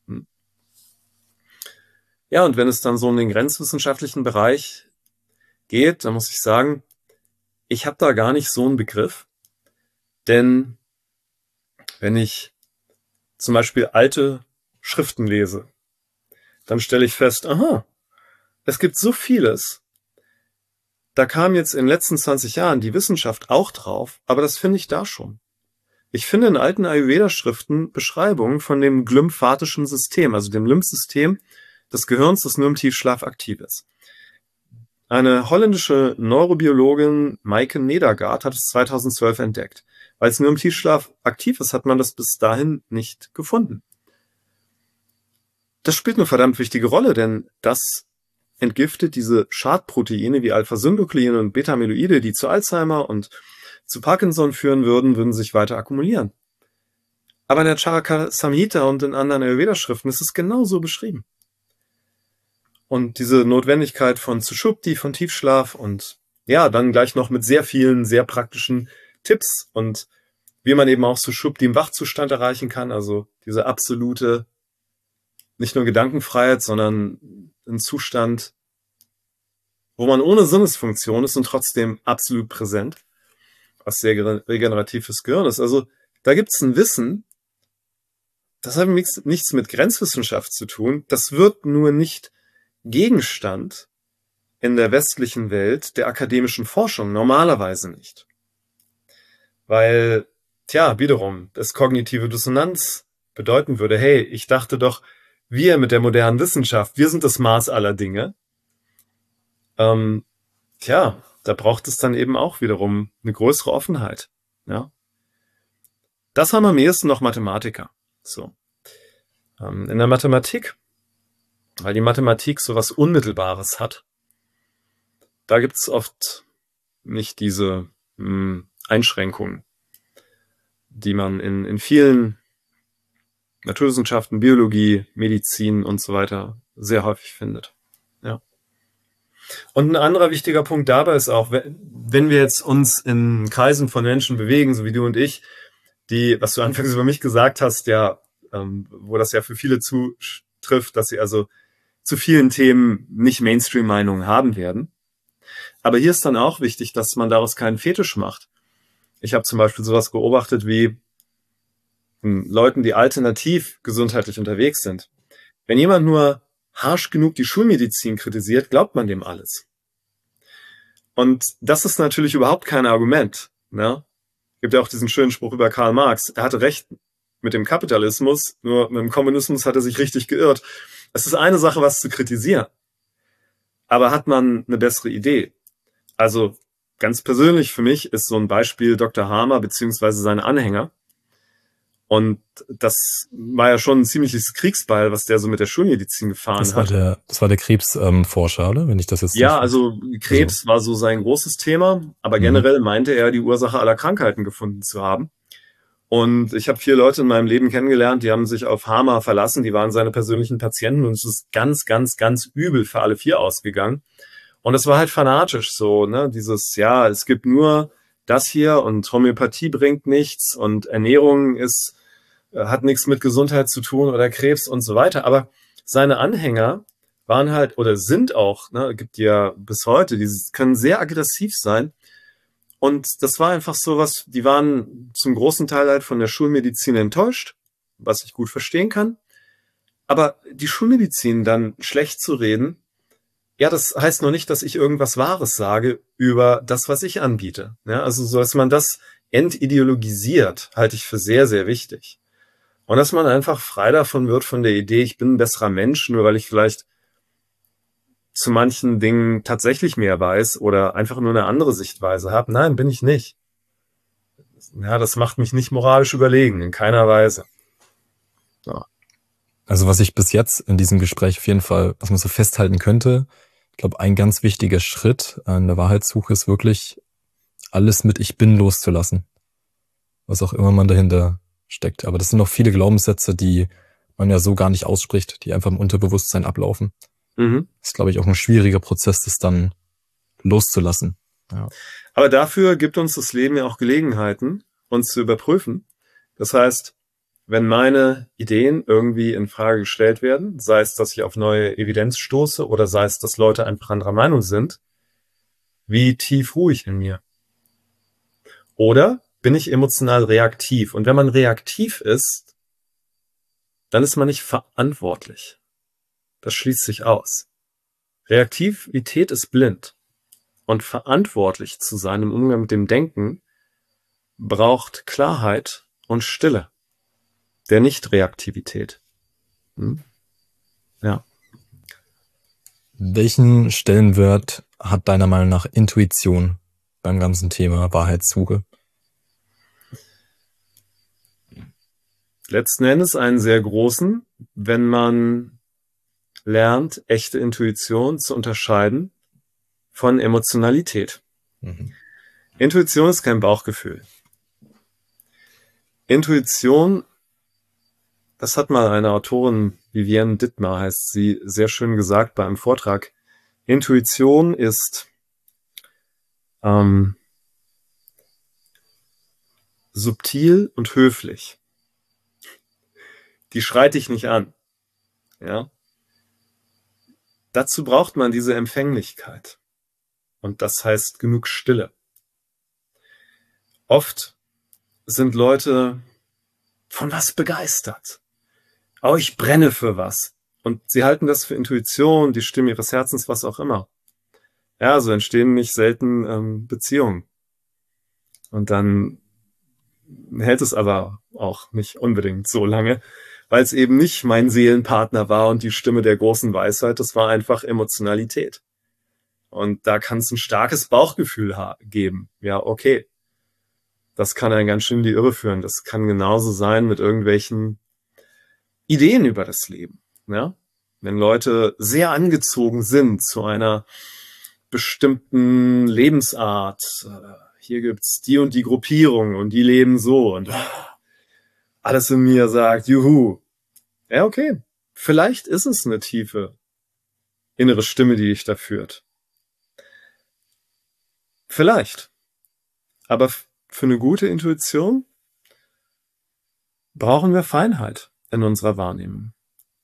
Ja, und wenn es dann so in den grenzwissenschaftlichen Bereich geht, dann muss ich sagen, ich habe da gar nicht so einen Begriff. Denn wenn ich zum Beispiel alte Schriften lese, dann stelle ich fest, aha, es gibt so vieles. Da kam jetzt in den letzten 20 Jahren die Wissenschaft auch drauf, aber das finde ich da schon. Ich finde in alten Ayurveda-Schriften Beschreibungen von dem glymphatischen System, also dem Lymphsystem des Gehirns, das nur im Tiefschlaf aktiv ist. Eine holländische Neurobiologin, Maike Nedergaard, hat es 2012 entdeckt. Weil es nur im Tiefschlaf aktiv ist, hat man das bis dahin nicht gefunden. Das spielt eine verdammt wichtige Rolle, denn das entgiftet diese Schadproteine wie Alpha-Synucleine und Beta-Amyloide, die zu Alzheimer und zu Parkinson führen würden sich weiter akkumulieren. Aber in der Charaka Samhita und in anderen Ayurveda-Schriften ist es genauso beschrieben. Und diese Notwendigkeit von Sushupti, von Tiefschlaf und ja, dann gleich noch mit sehr vielen, sehr praktischen Tipps und wie man eben auch Sushupti im Wachzustand erreichen kann, also diese absolute, nicht nur Gedankenfreiheit, sondern ein Zustand, wo man ohne Sinnesfunktion ist und trotzdem absolut präsent, was sehr regenerativ fürs Gehirn ist. Also da gibt es ein Wissen, das hat nichts mit Grenzwissenschaft zu tun, das wird nur nicht Gegenstand in der westlichen Welt der akademischen Forschung, normalerweise nicht. Weil, wiederum, das kognitive Dissonanz bedeuten würde, hey, ich dachte doch, wir mit der modernen Wissenschaft, wir sind das Maß aller Dinge. Da braucht es dann eben auch wiederum eine größere Offenheit. Ja? Das haben am ehesten noch Mathematiker. So. In der Mathematik, weil die Mathematik so was Unmittelbares hat, da gibt es oft nicht diese Einschränkungen, die man in vielen Naturwissenschaften, Biologie, Medizin und so weiter sehr häufig findet. Ja. Und ein anderer wichtiger Punkt dabei ist auch, wenn wir jetzt uns in Kreisen von Menschen bewegen, so wie du und ich, die, was du anfangs über mich gesagt hast, wo das ja für viele zutrifft, dass sie also zu vielen Themen nicht Mainstream-Meinungen haben werden. Aber hier ist dann auch wichtig, dass man daraus keinen Fetisch macht. Ich habe zum Beispiel sowas beobachtet wie, Leuten, die alternativ gesundheitlich unterwegs sind. Wenn jemand nur harsch genug die Schulmedizin kritisiert, glaubt man dem alles. Und das ist natürlich überhaupt kein Argument. Ne? Gibt ja auch diesen schönen Spruch über Karl Marx. Er hatte recht mit dem Kapitalismus, nur mit dem Kommunismus hat er sich richtig geirrt. Es ist eine Sache, was zu kritisieren. Aber hat man eine bessere Idee? Also ganz persönlich für mich ist so ein Beispiel Dr. Hamer beziehungsweise seine Anhänger. Und das war ja schon ein ziemliches Kriegsbeil, was der so mit der Schulmedizin gefahren hat. Das war der Krebsforscher, oder? Wenn ich das jetzt Ja, also Krebs war so sein großes Thema, aber generell meinte er, die Ursache aller Krankheiten gefunden zu haben. Und ich habe 4 Leute in meinem Leben kennengelernt, die haben sich auf Hamer verlassen, die waren seine persönlichen Patienten und es ist ganz, ganz, ganz übel für alle 4 ausgegangen. Und es war halt fanatisch so, ne, dieses, ja, es gibt nur das hier und Homöopathie bringt nichts und Ernährung hat nichts mit Gesundheit zu tun oder Krebs und so weiter. Aber seine Anhänger waren halt oder sind auch, ne, gibt ja bis heute, die können sehr aggressiv sein. Und das war einfach so was, die waren zum großen Teil halt von der Schulmedizin enttäuscht, was ich gut verstehen kann. Aber die Schulmedizin dann schlecht zu reden, ja, das heißt noch nicht, dass ich irgendwas Wahres sage über das, was ich anbiete. Ja, also so, dass man das entideologisiert, halte ich für sehr, sehr wichtig. Und dass man einfach frei davon wird von der Idee, ich bin ein besserer Mensch, nur weil ich vielleicht zu manchen Dingen tatsächlich mehr weiß oder einfach nur eine andere Sichtweise habe. Nein, bin ich nicht. Ja, das macht mich nicht moralisch überlegen, in keiner Weise. Ja. Also was ich bis jetzt in diesem Gespräch auf jeden Fall, was man so festhalten könnte, ich glaube, ein ganz wichtiger Schritt an der Wahrheitssuche ist wirklich, alles mit Ich bin loszulassen. Was auch immer man dahinter steckt. Aber das sind noch viele Glaubenssätze, die man ja so gar nicht ausspricht, die einfach im Unterbewusstsein ablaufen. Das ist, glaube ich, auch ein schwieriger Prozess, das dann loszulassen. Ja. Aber dafür gibt uns das Leben ja auch Gelegenheiten, uns zu überprüfen. Das heißt, wenn meine Ideen irgendwie in Frage gestellt werden, sei es, dass ich auf neue Evidenz stoße oder sei es, dass Leute einfach anderer Meinung sind, wie tief ruhe ich in mir? Oder bin ich emotional reaktiv? Und wenn man reaktiv ist, dann ist man nicht verantwortlich. Das schließt sich aus. Reaktivität ist blind. Und verantwortlich zu sein im Umgang mit dem Denken braucht Klarheit und Stille. Der Nicht-Reaktivität. Ja. Welchen Stellenwert hat deiner Meinung nach Intuition beim ganzen Thema Wahrheitssuche? Letzten Endes einen sehr großen, wenn man lernt, echte Intuition zu unterscheiden von Emotionalität. Intuition ist kein Bauchgefühl. Intuition, das hat mal eine Autorin, Vivienne Dittmar heißt sie, sehr schön gesagt bei einem Vortrag. Intuition ist subtil und höflich. Die schreit dich nicht an. Ja? Dazu braucht man diese Empfänglichkeit. Und das heißt genug Stille. Oft sind Leute von was begeistert. Oh, ich brenne für was. Und sie halten das für Intuition, die Stimme ihres Herzens, was auch immer. Ja, so entstehen nicht selten Beziehungen. Und dann hält es aber auch nicht unbedingt so lange, weil es eben nicht mein Seelenpartner war und die Stimme der großen Weisheit, das war einfach Emotionalität. Und da kann es ein starkes Bauchgefühl geben. Ja, okay. Das kann einen ganz schön in die Irre führen. Das kann genauso sein mit irgendwelchen Ideen über das Leben. Ja? Wenn Leute sehr angezogen sind zu einer bestimmten Lebensart, hier gibt's die und die Gruppierung und die leben so und alles in mir sagt, juhu. Ja, okay. Vielleicht ist es eine tiefe innere Stimme, die dich da führt. Vielleicht. Aber für eine gute Intuition brauchen wir Feinheit in unserer Wahrnehmung.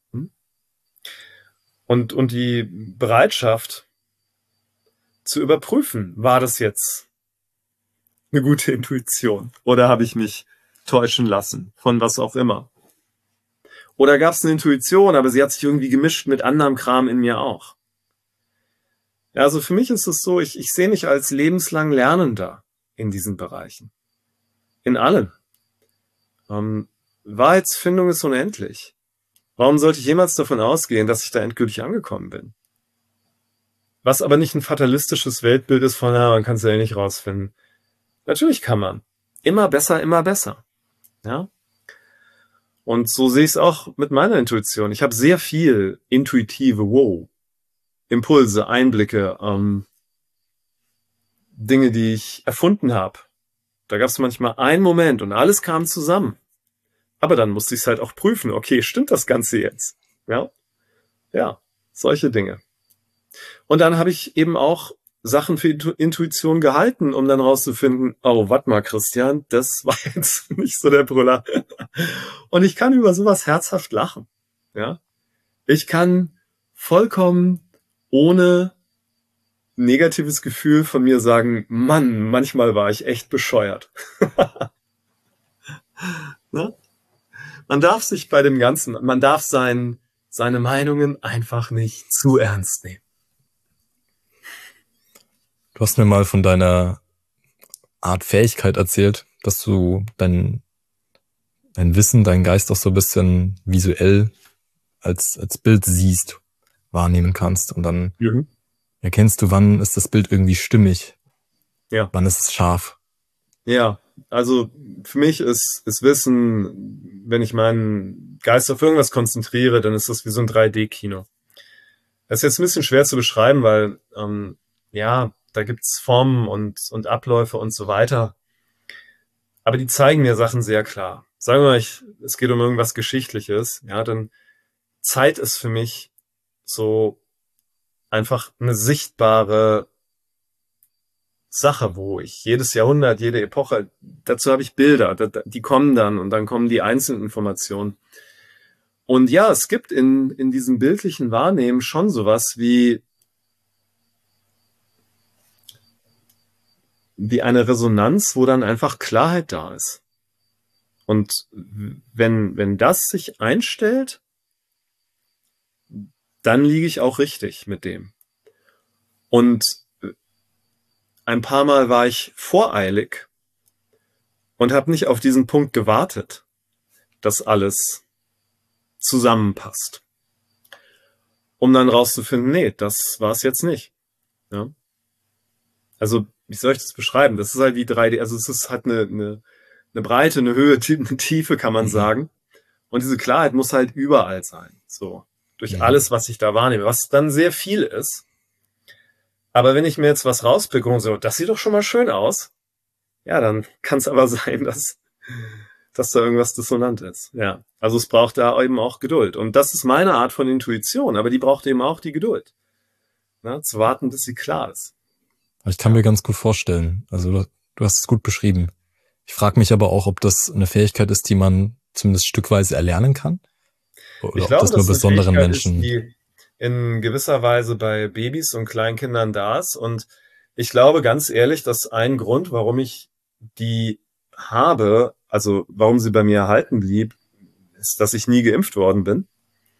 Und die Bereitschaft zu überprüfen, war das jetzt eine gute Intuition oder habe ich mich täuschen lassen, von was auch immer. Oder gab es eine Intuition, aber sie hat sich irgendwie gemischt mit anderem Kram in mir auch. Ja, also für mich ist es so, ich sehe mich als lebenslang Lernender in diesen Bereichen. In allen. Wahrheitsfindung ist unendlich. Warum sollte ich jemals davon ausgehen, dass ich da endgültig angekommen bin? Was aber nicht ein fatalistisches Weltbild ist von, ja, man kann es ja nicht rausfinden. Natürlich kann man. Immer besser, immer besser. Ja? Und so sehe ich es auch mit meiner Intuition. Ich habe sehr viel intuitive Impulse, Einblicke, Dinge, die ich erfunden habe. Da gab es manchmal einen Moment und alles kam zusammen. Aber dann musste ich es halt auch prüfen. Okay, stimmt das Ganze jetzt? Ja, ja, solche Dinge. Und dann habe ich eben auch Sachen für Intuition gehalten, um dann rauszufinden, oh, warte mal, Christian, das war jetzt nicht so der Brüller. Und ich kann über sowas herzhaft lachen. Ja, ich kann vollkommen ohne negatives Gefühl von mir sagen, Mann, manchmal war ich echt bescheuert. Ne? Man darf sich bei dem Ganzen, man darf seine Meinungen einfach nicht zu ernst nehmen. Du hast mir mal von deiner Art Fähigkeit erzählt, dass du dein Wissen, deinen Geist auch so ein bisschen visuell als Bild siehst, wahrnehmen kannst. Und dann erkennst du, wann ist das Bild irgendwie stimmig. Ja. Wann ist es scharf. Ja, also für mich ist Wissen, wenn ich meinen Geist auf irgendwas konzentriere, dann ist das wie so ein 3D-Kino. Das ist jetzt ein bisschen schwer zu beschreiben, weil ja, da gibt's Formen und Abläufe und so weiter. Aber die zeigen mir Sachen sehr klar. Sagen wir mal, es geht um irgendwas Geschichtliches, ja, dann Zeit ist für mich so einfach eine sichtbare Sache, wo ich jedes Jahrhundert, jede Epoche, dazu habe ich Bilder, die kommen dann und dann kommen die Einzelinformationen. Und ja, es gibt in diesem bildlichen Wahrnehmen schon sowas wie eine Resonanz, wo dann einfach Klarheit da ist. Und wenn das sich einstellt, dann liege ich auch richtig mit dem. Und ein paar Mal war ich voreilig und habe nicht auf diesen Punkt gewartet, dass alles zusammenpasst. Um dann rauszufinden, nee, das war es jetzt nicht. Ja? Also, wie soll ich das beschreiben? Das ist halt wie 3D, also es ist halt eine Breite, eine Höhe, eine Tiefe, kann man sagen. Und diese Klarheit muss halt überall sein. So. Durch alles, was ich da wahrnehme, was dann sehr viel ist. Aber wenn ich mir jetzt was rauspicke und so, das sieht doch schon mal schön aus. Ja, dann kann es aber sein, dass da irgendwas dissonant ist. Ja. Also es braucht da eben auch Geduld. Und das ist meine Art von Intuition, aber die braucht eben auch die Geduld. Ne? Zu warten, bis sie klar ist. Ich kann mir ganz gut vorstellen. Also du hast es gut beschrieben. Ich frage mich aber auch, ob das eine Fähigkeit ist, die man zumindest stückweise erlernen kann. Oder ich glaube, ob das nur besonderen Menschen ist, die in gewisser Weise bei Babys und Kleinkindern da ist. Und ich glaube ganz ehrlich, dass ein Grund, warum ich die habe, also warum sie bei mir erhalten blieb, ist, dass ich nie geimpft worden bin.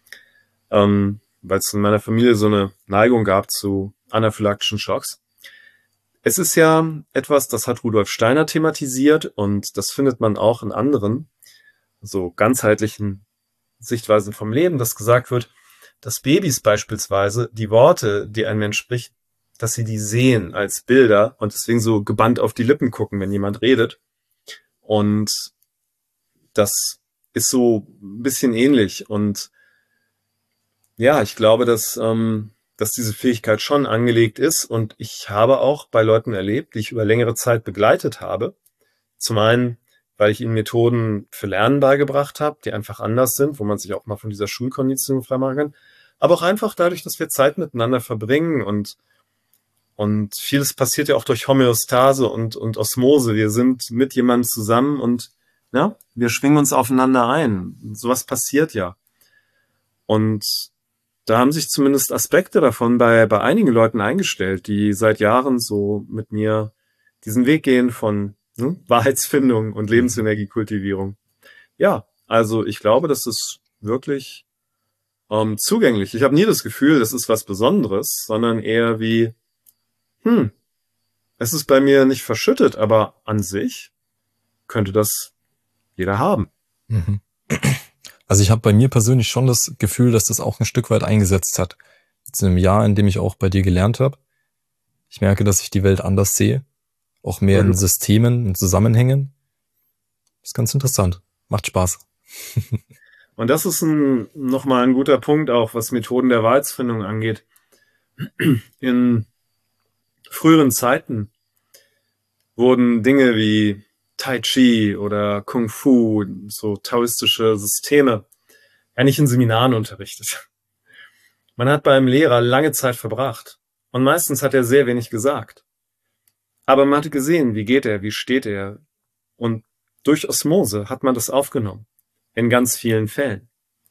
Weil es in meiner Familie so eine Neigung gab zu anaphylaktischen Schocks. Es ist ja etwas, das hat Rudolf Steiner thematisiert und das findet man auch in anderen, so ganzheitlichen Sichtweisen vom Leben, dass gesagt wird, dass Babys beispielsweise die Worte, die ein Mensch spricht, dass sie die sehen als Bilder und deswegen so gebannt auf die Lippen gucken, wenn jemand redet. Und das ist so ein bisschen ähnlich. Und ja, ich glaube, dass diese Fähigkeit schon angelegt ist. Und ich habe auch bei Leuten erlebt, die ich über längere Zeit begleitet habe. Zum einen, weil ich ihnen Methoden für Lernen beigebracht habe, die einfach anders sind, wo man sich auch mal von dieser Schulkonditionierung freimachen kann. Aber auch einfach dadurch, dass wir Zeit miteinander verbringen und vieles passiert ja auch durch Homöostase und Osmose. Wir sind mit jemandem zusammen und ja, wir schwingen uns aufeinander ein. Sowas passiert ja. Und da haben sich zumindest Aspekte davon bei einigen Leuten eingestellt, die seit Jahren so mit mir diesen Weg gehen von Ne? Wahrheitsfindung und Lebensenergiekultivierung. Ja, also ich glaube, das ist wirklich zugänglich. Ich habe nie das Gefühl, das ist was Besonderes, sondern eher wie, es ist bei mir nicht verschüttet, aber an sich könnte das jeder haben. Mhm. Also ich habe bei mir persönlich schon das Gefühl, dass das auch ein Stück weit eingesetzt hat. Jetzt in einem Jahr, in dem ich auch bei dir gelernt habe. Ich merke, dass ich die Welt anders sehe. Auch mehr in Systemen, in Zusammenhängen. Das ist ganz interessant. Macht Spaß. Und das ist nochmal ein guter Punkt auch, was Methoden der Wahrheitsfindung angeht. In früheren Zeiten wurden Dinge wie Tai Chi oder Kung Fu, so taoistische Systeme, ja nicht in Seminaren unterrichtet. Man hat beim Lehrer lange Zeit verbracht und meistens hat er sehr wenig gesagt. Aber man hatte gesehen, wie geht er, wie steht er, und durch Osmose hat man das aufgenommen, in ganz vielen Fällen.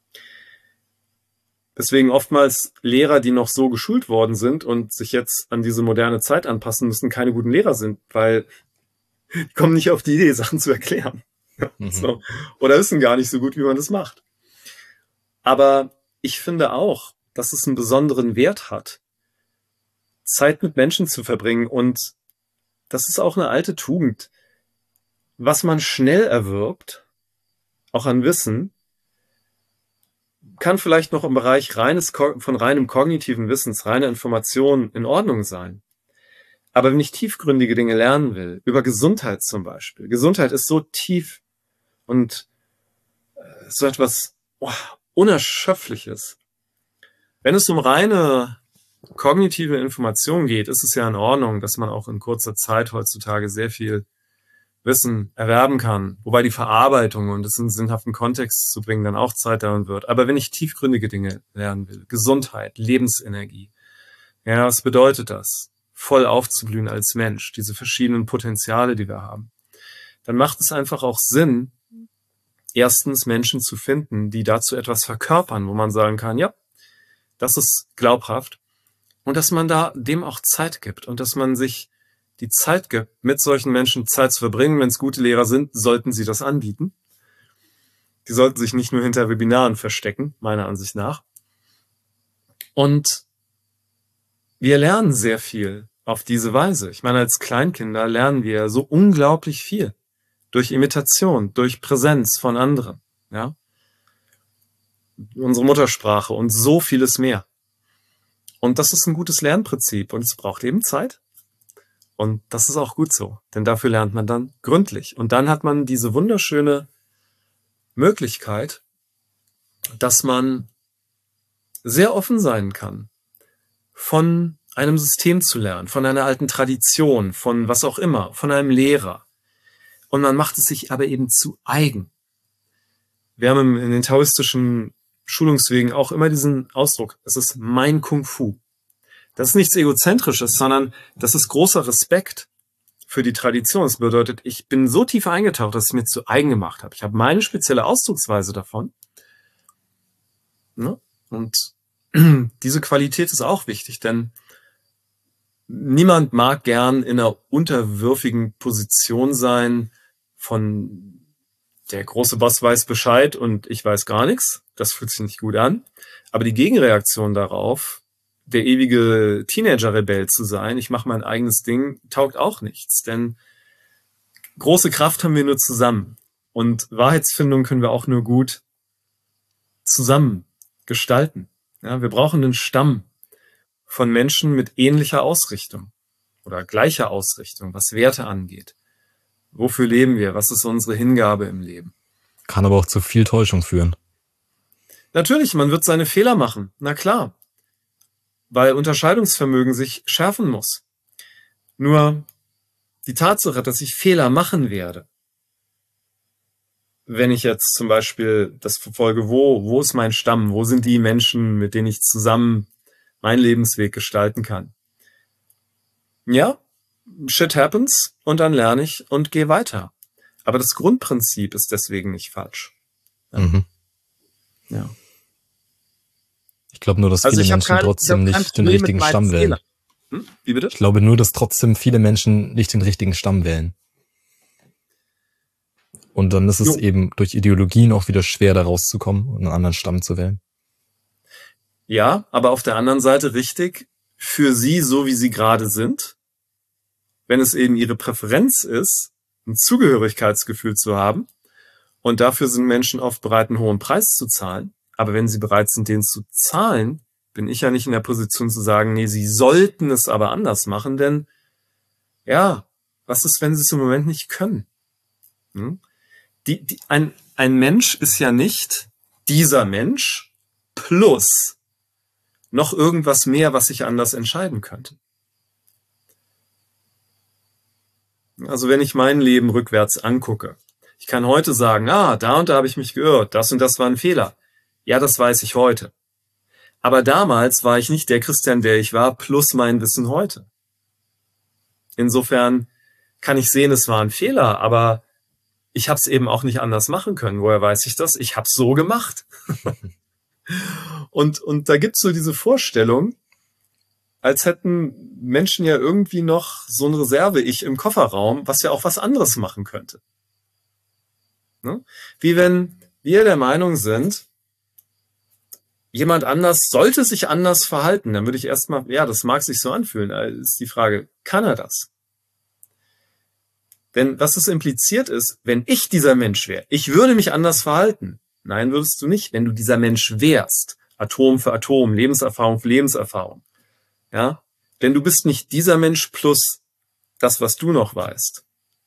Deswegen oftmals Lehrer, die noch so geschult worden sind und sich jetzt an diese moderne Zeit anpassen müssen, keine guten Lehrer sind, weil die kommen nicht auf die Idee, Sachen zu erklären. So. Oder wissen gar nicht so gut, wie man das macht. Aber ich finde auch, dass es einen besonderen Wert hat, Zeit mit Menschen zu verbringen. Und das ist auch eine alte Tugend. Was man schnell erwirbt, auch an Wissen, kann vielleicht noch im Bereich von reinem kognitiven Wissens, reiner Information in Ordnung sein. Aber wenn ich tiefgründige Dinge lernen will, über Gesundheit zum Beispiel, Gesundheit ist so tief und so etwas Unerschöpfliches. Wenn es um reine kognitive Information geht, ist es ja in Ordnung, dass man auch in kurzer Zeit heutzutage sehr viel Wissen erwerben kann, wobei die Verarbeitung und es in sinnhaften Kontext zu bringen dann auch Zeit dauern wird. Aber wenn ich tiefgründige Dinge lernen will, Gesundheit, Lebensenergie, ja, was bedeutet das? Voll aufzublühen als Mensch, diese verschiedenen Potenziale, die wir haben, dann macht es einfach auch Sinn, erstens Menschen zu finden, die dazu etwas verkörpern, wo man sagen kann, ja, das ist glaubhaft, und dass man da dem auch Zeit gibt und dass man sich die Zeit gibt, mit solchen Menschen Zeit zu verbringen. Wenn es gute Lehrer sind, sollten sie das anbieten. Die sollten sich nicht nur hinter Webinaren verstecken, meiner Ansicht nach. Und wir lernen sehr viel auf diese Weise. Ich meine, als Kleinkinder lernen wir so unglaublich viel. Durch Imitation, durch Präsenz von anderen. Ja? Unsere Muttersprache und so vieles mehr. Und das ist ein gutes Lernprinzip und es braucht eben Zeit. Und das ist auch gut so, denn dafür lernt man dann gründlich. Und dann hat man diese wunderschöne Möglichkeit, dass man sehr offen sein kann, von einem System zu lernen, von einer alten Tradition, von was auch immer, von einem Lehrer. Und man macht es sich aber eben zu eigen. Wir haben in den taoistischen Schulungswegen auch immer diesen Ausdruck, es ist mein Kung Fu. Das ist nichts Egozentrisches, sondern das ist großer Respekt für die Tradition. Das bedeutet, ich bin so tief eingetaucht, dass ich mir zu eigen gemacht habe. Ich habe meine spezielle Ausdrucksweise davon. Ne? Und diese Qualität ist auch wichtig, denn niemand mag gern in einer unterwürfigen Position sein von der große Boss weiß Bescheid und ich weiß gar nichts. Das fühlt sich nicht gut an. Aber die Gegenreaktion darauf, der ewige Teenager-Rebell zu sein, ich mache mein eigenes Ding, taugt auch nichts. Denn große Kraft haben wir nur zusammen. Und Wahrheitsfindung können wir auch nur gut zusammen gestalten. Ja, wir brauchen einen Stamm von Menschen mit ähnlicher Ausrichtung oder gleicher Ausrichtung, was Werte angeht. Wofür leben wir? Was ist unsere Hingabe im Leben? Kann aber auch zu viel Täuschung führen. Natürlich, man wird seine Fehler machen. Na klar. Weil Unterscheidungsvermögen sich schärfen muss. Nur die Tatsache, dass ich Fehler machen werde, wenn ich jetzt zum Beispiel das verfolge, wo ist mein Stamm? Wo sind die Menschen, mit denen ich zusammen meinen Lebensweg gestalten kann? Ja, shit happens und dann lerne ich und gehe weiter. Aber das Grundprinzip ist deswegen nicht falsch. Ja. Mhm. Ja. Ich glaube nur, dass viele Menschen trotzdem nicht den richtigen Stamm wählen. Wie bitte? Ich glaube nur, dass trotzdem viele Menschen nicht den richtigen Stamm wählen. Und dann ist es Jo. eben durch Ideologien auch wieder schwer, da rauszukommen und einen anderen Stamm zu wählen. Ja, aber auf der anderen Seite richtig, für sie, so wie sie gerade sind, wenn es eben ihre Präferenz ist, ein Zugehörigkeitsgefühl zu haben, und dafür sind Menschen oft bereit, einen hohen Preis zu zahlen. Aber wenn sie bereit sind, den zu zahlen, bin ich ja nicht in der Position zu sagen, nee, sie sollten es aber anders machen, denn ja, was ist, wenn sie es im Moment nicht können? Hm? Ein Mensch ist ja nicht dieser Mensch plus noch irgendwas mehr, was ich anders entscheiden könnte. Also wenn ich mein Leben rückwärts angucke, ich kann heute sagen, da und da habe ich mich geirrt, das und das war ein Fehler. Ja, das weiß ich heute. Aber damals war ich nicht der Christian, der ich war, plus mein Wissen heute. Insofern kann ich sehen, es war ein Fehler, aber ich habe es eben auch nicht anders machen können. Woher weiß ich das? Ich habe es so gemacht. Und da gibt's so diese Vorstellung, als hätten Menschen ja irgendwie noch so ein Reserve-Ich im Kofferraum, was ja auch was anderes machen könnte. Ne? Wie wenn wir der Meinung sind, jemand anders sollte sich anders verhalten, dann würde ich erstmal, ja, das mag sich so anfühlen, ist die Frage, kann er das? Denn was es impliziert ist, wenn ich dieser Mensch wäre, ich würde mich anders verhalten. Nein, würdest du nicht, wenn du dieser Mensch wärst. Atom für Atom, Lebenserfahrung für Lebenserfahrung. Ja? Denn du bist nicht dieser Mensch plus das, was du noch weißt.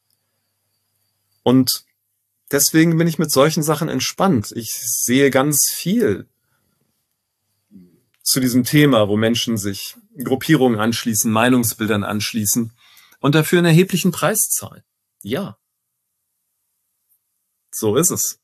Und deswegen bin ich mit solchen Sachen entspannt. Ich sehe ganz viel zu diesem Thema, wo Menschen sich Gruppierungen anschließen, Meinungsbildern anschließen und dafür einen erheblichen Preis zahlen. Ja. So ist es.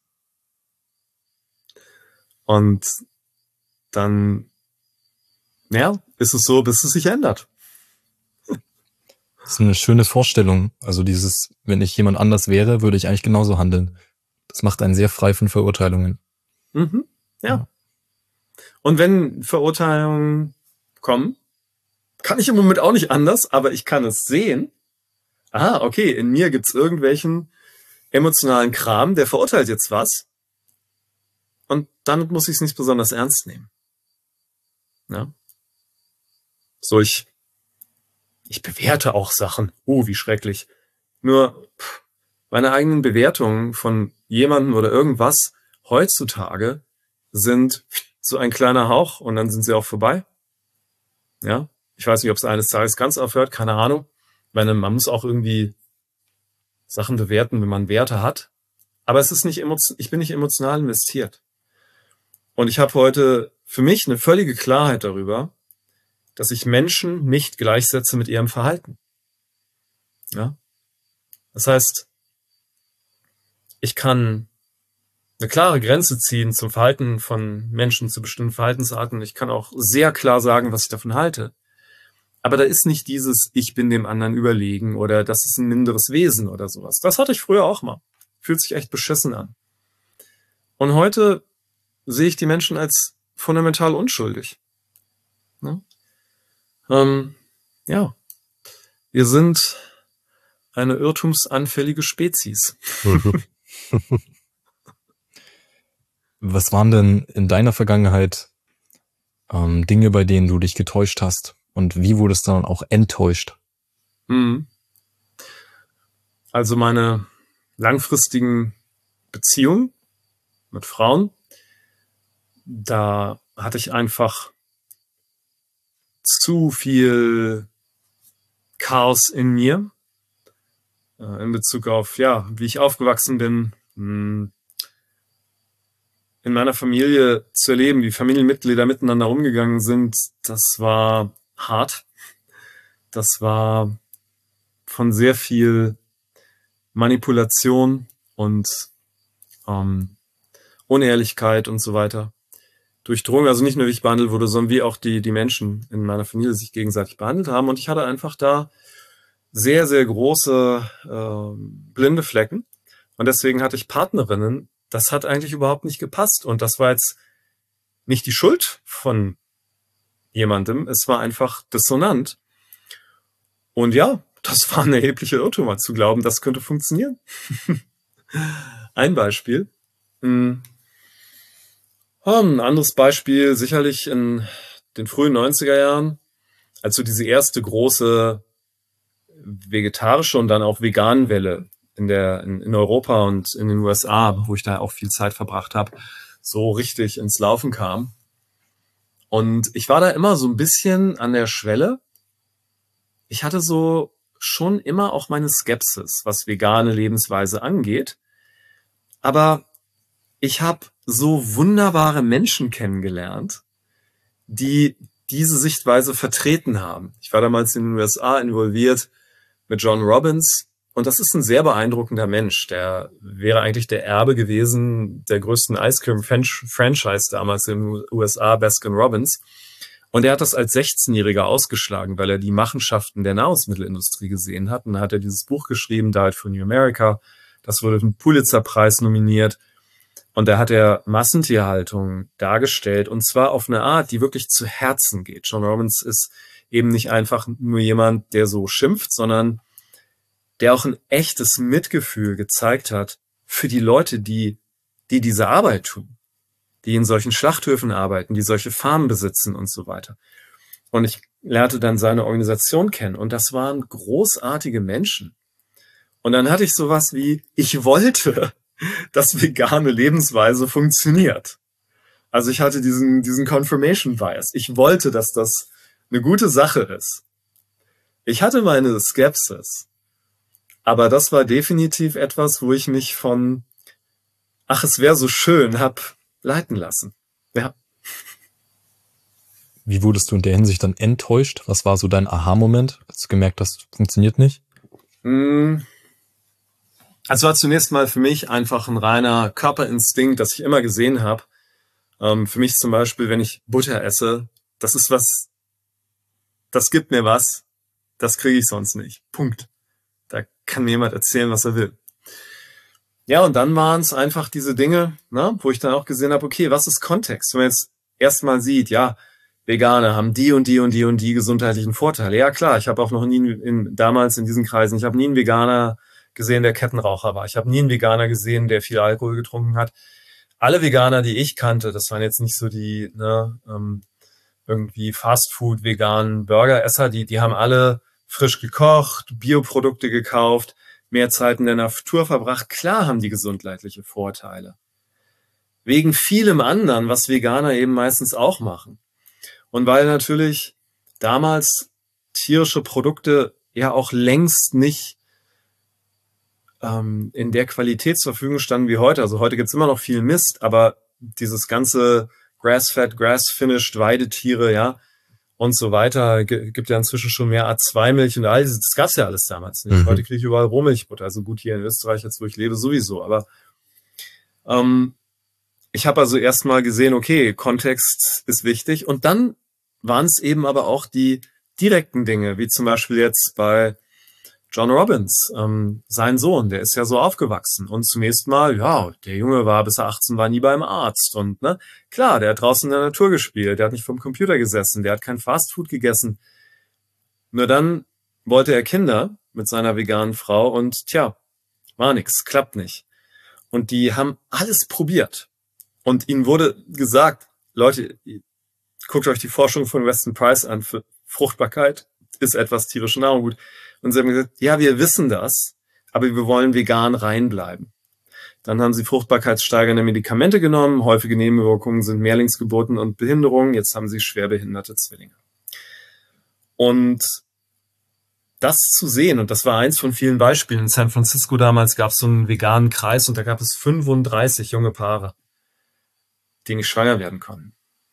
Und dann, ja, ist es so, bis es sich ändert. Das ist eine schöne Vorstellung. Also dieses, wenn ich jemand anders wäre, würde ich eigentlich genauso handeln. Das macht einen sehr frei von Verurteilungen. Mhm. Ja. Und wenn Verurteilungen kommen, kann ich im Moment auch nicht anders, aber ich kann es sehen. Okay, in mir gibt's irgendwelchen emotionalen Kram, der verurteilt jetzt was. Und damit muss ich es nicht besonders ernst nehmen. Ja. So, ich bewerte auch Sachen. Wie schrecklich. Nur meine eigenen Bewertungen von jemandem oder irgendwas heutzutage sind so ein kleiner Hauch und dann sind sie auch vorbei. Ja. Ich weiß nicht, ob es eines Tages ganz aufhört, keine Ahnung. Ich meine, man muss auch irgendwie Sachen bewerten, wenn man Werte hat. Aber es ist nicht ich bin nicht emotional investiert. Und ich habe heute für mich eine völlige Klarheit darüber, dass ich Menschen nicht gleichsetze mit ihrem Verhalten. Ja? Das heißt, ich kann eine klare Grenze ziehen zum Verhalten von Menschen, zu bestimmten Verhaltensarten. Ich kann auch sehr klar sagen, was ich davon halte. Aber da ist nicht dieses, ich bin dem anderen überlegen oder das ist ein minderes Wesen oder sowas. Das hatte ich früher auch mal. Fühlt sich echt beschissen an. Und heute sehe ich die Menschen als fundamental unschuldig. Ne? Ja, wir sind eine irrtumsanfällige Spezies. Was waren denn in deiner Vergangenheit Dinge, bei denen du dich getäuscht hast? Und wie wurdest du dann auch enttäuscht? Also meine langfristigen Beziehungen mit Frauen, da hatte ich einfach zu viel Chaos in mir in Bezug auf, wie ich aufgewachsen bin, in meiner Familie zu erleben, wie Familienmitglieder miteinander umgegangen sind. Das war hart. Das war von sehr viel Manipulation und Unehrlichkeit und so weiter durchdrungen. Also nicht nur, wie ich behandelt wurde, sondern wie auch die Menschen in meiner Familie sich gegenseitig behandelt haben. Und ich hatte einfach da sehr, sehr große blinde Flecken. Und deswegen hatte ich Partnerinnen, das hat eigentlich überhaupt nicht gepasst. Und das war jetzt nicht die Schuld von jemandem. Es war einfach dissonant. Und ja, das war ein erheblicher Irrtum, zu glauben, das könnte funktionieren. ein Beispiel. Ein anderes Beispiel sicherlich in den frühen 90er Jahren, als so diese erste große vegetarische und dann auch vegan Welle in Europa und in den USA, wo ich da auch viel Zeit verbracht habe, so richtig ins Laufen kam. Und ich war da immer so ein bisschen an der Schwelle. Ich hatte so schon immer auch meine Skepsis, was vegane Lebensweise angeht. Aber ich habe so wunderbare Menschen kennengelernt, die diese Sichtweise vertreten haben. Ich war damals in den USA involviert mit John Robbins und das ist ein sehr beeindruckender Mensch. Der wäre eigentlich der Erbe gewesen der größten Ice Cream Franchise damals in den USA, Baskin Robbins. Und er hat das als 16-Jähriger ausgeschlagen, weil er die Machenschaften der Nahrungsmittelindustrie gesehen hat. Und dann hat er dieses Buch geschrieben, Diet for New America. Das wurde für den Pulitzer-Preis nominiert. Und da hat er Massentierhaltung dargestellt. Und zwar auf eine Art, die wirklich zu Herzen geht. John Robbins ist eben nicht einfach nur jemand, der so schimpft, sondern der auch ein echtes Mitgefühl gezeigt hat für die Leute, die diese Arbeit tun, die in solchen Schlachthöfen arbeiten, die solche Farmen besitzen und so weiter. Und ich lernte dann seine Organisation kennen und das waren großartige Menschen. Und dann hatte ich sowas wie, ich wollte, dass vegane Lebensweise funktioniert. Also ich hatte diesen Confirmation Bias. Ich wollte, dass das eine gute Sache ist. Ich hatte meine Skepsis, aber das war definitiv etwas, wo ich mich von, ach, es wäre so schön, hab leiten lassen. Ja. Wie wurdest du in der Hinsicht dann enttäuscht? Was war so dein Aha-Moment, als du gemerkt hast, funktioniert nicht? Also war zunächst mal für mich einfach ein reiner Körperinstinkt, dass ich immer gesehen habe. Für mich zum Beispiel, wenn ich Butter esse, das ist was, das gibt mir was, das kriege ich sonst nicht. Punkt. Da kann mir jemand erzählen, was er will. Ja, und dann waren es einfach diese Dinge, ne, wo ich dann auch gesehen habe, okay, was ist Kontext? Wenn man jetzt erstmal sieht, ja, Veganer haben die und die und die und die gesundheitlichen Vorteile. Ja klar, ich habe auch noch nie damals in diesen Kreisen, ich habe nie einen Veganer gesehen, der Kettenraucher war. Ich habe nie einen Veganer gesehen, der viel Alkohol getrunken hat. Alle Veganer, die ich kannte, das waren jetzt nicht so die irgendwie Fastfood, veganen Burgeresser, die haben alle frisch gekocht, Bioprodukte gekauft, mehr Zeit in der Natur verbracht. Klar haben die gesundheitliche Vorteile. Wegen vielem anderen, was Veganer eben meistens auch machen. Und weil natürlich damals tierische Produkte ja auch längst nicht in der Qualität zur Verfügung standen wie heute. Also heute gibt's immer noch viel Mist, aber dieses ganze Grass-Fed, Grass-Finished, Weidetiere, ja, und so weiter, gibt ja inzwischen schon mehr A2-Milch und all das gab's ja alles damals nicht. Heute kriege ich überall Rohmilchbutter, also gut hier in Österreich, jetzt wo ich lebe, sowieso. Aber ich habe also erstmal gesehen, okay, Kontext ist wichtig. Und dann waren es eben aber auch die direkten Dinge, wie zum Beispiel jetzt bei John Robbins, sein Sohn, der ist ja so aufgewachsen. Und zunächst mal, ja, der Junge war, bis er 18 war, nie beim Arzt. Und ne, klar, der hat draußen in der Natur gespielt, der hat nicht vom Computer gesessen, der hat kein Fastfood gegessen. Nur dann wollte er Kinder mit seiner veganen Frau und tja, war nix, klappt nicht. Und die haben alles probiert. Und ihnen wurde gesagt, Leute, guckt euch die Forschung von Weston Price an, für Fruchtbarkeit ist etwas tierische Nahrung gut. Und sie haben gesagt, ja, wir wissen das, aber wir wollen vegan reinbleiben. Dann haben sie fruchtbarkeitssteigernde Medikamente genommen, häufige Nebenwirkungen sind Mehrlingsgeburten und Behinderungen, jetzt haben sie schwerbehinderte Zwillinge. Und das zu sehen, und das war eins von vielen Beispielen, in San Francisco damals gab es so einen veganen Kreis und da gab es 35 junge Paare, die nicht schwanger werden konnten.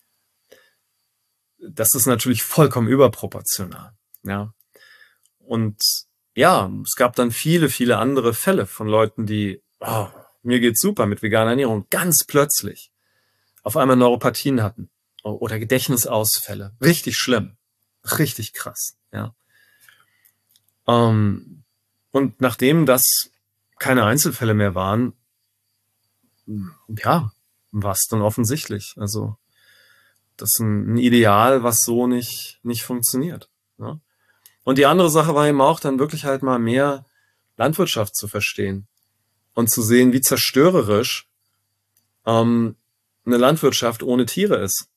Das ist natürlich vollkommen überproportional, ja. Und ja, es gab dann viele, viele andere Fälle von Leuten, die, oh, mir geht's super mit veganer Ernährung, ganz plötzlich auf einmal Neuropathien hatten oder Gedächtnisausfälle. Richtig schlimm, richtig krass, ja. Und nachdem das keine Einzelfälle mehr waren, ja, war es dann offensichtlich. Also das ist ein Ideal, was so nicht funktioniert, ja. Und die andere Sache war eben auch dann wirklich halt mal mehr Landwirtschaft zu verstehen. und zu sehen, wie zerstörerisch eine Landwirtschaft ohne Tiere ist.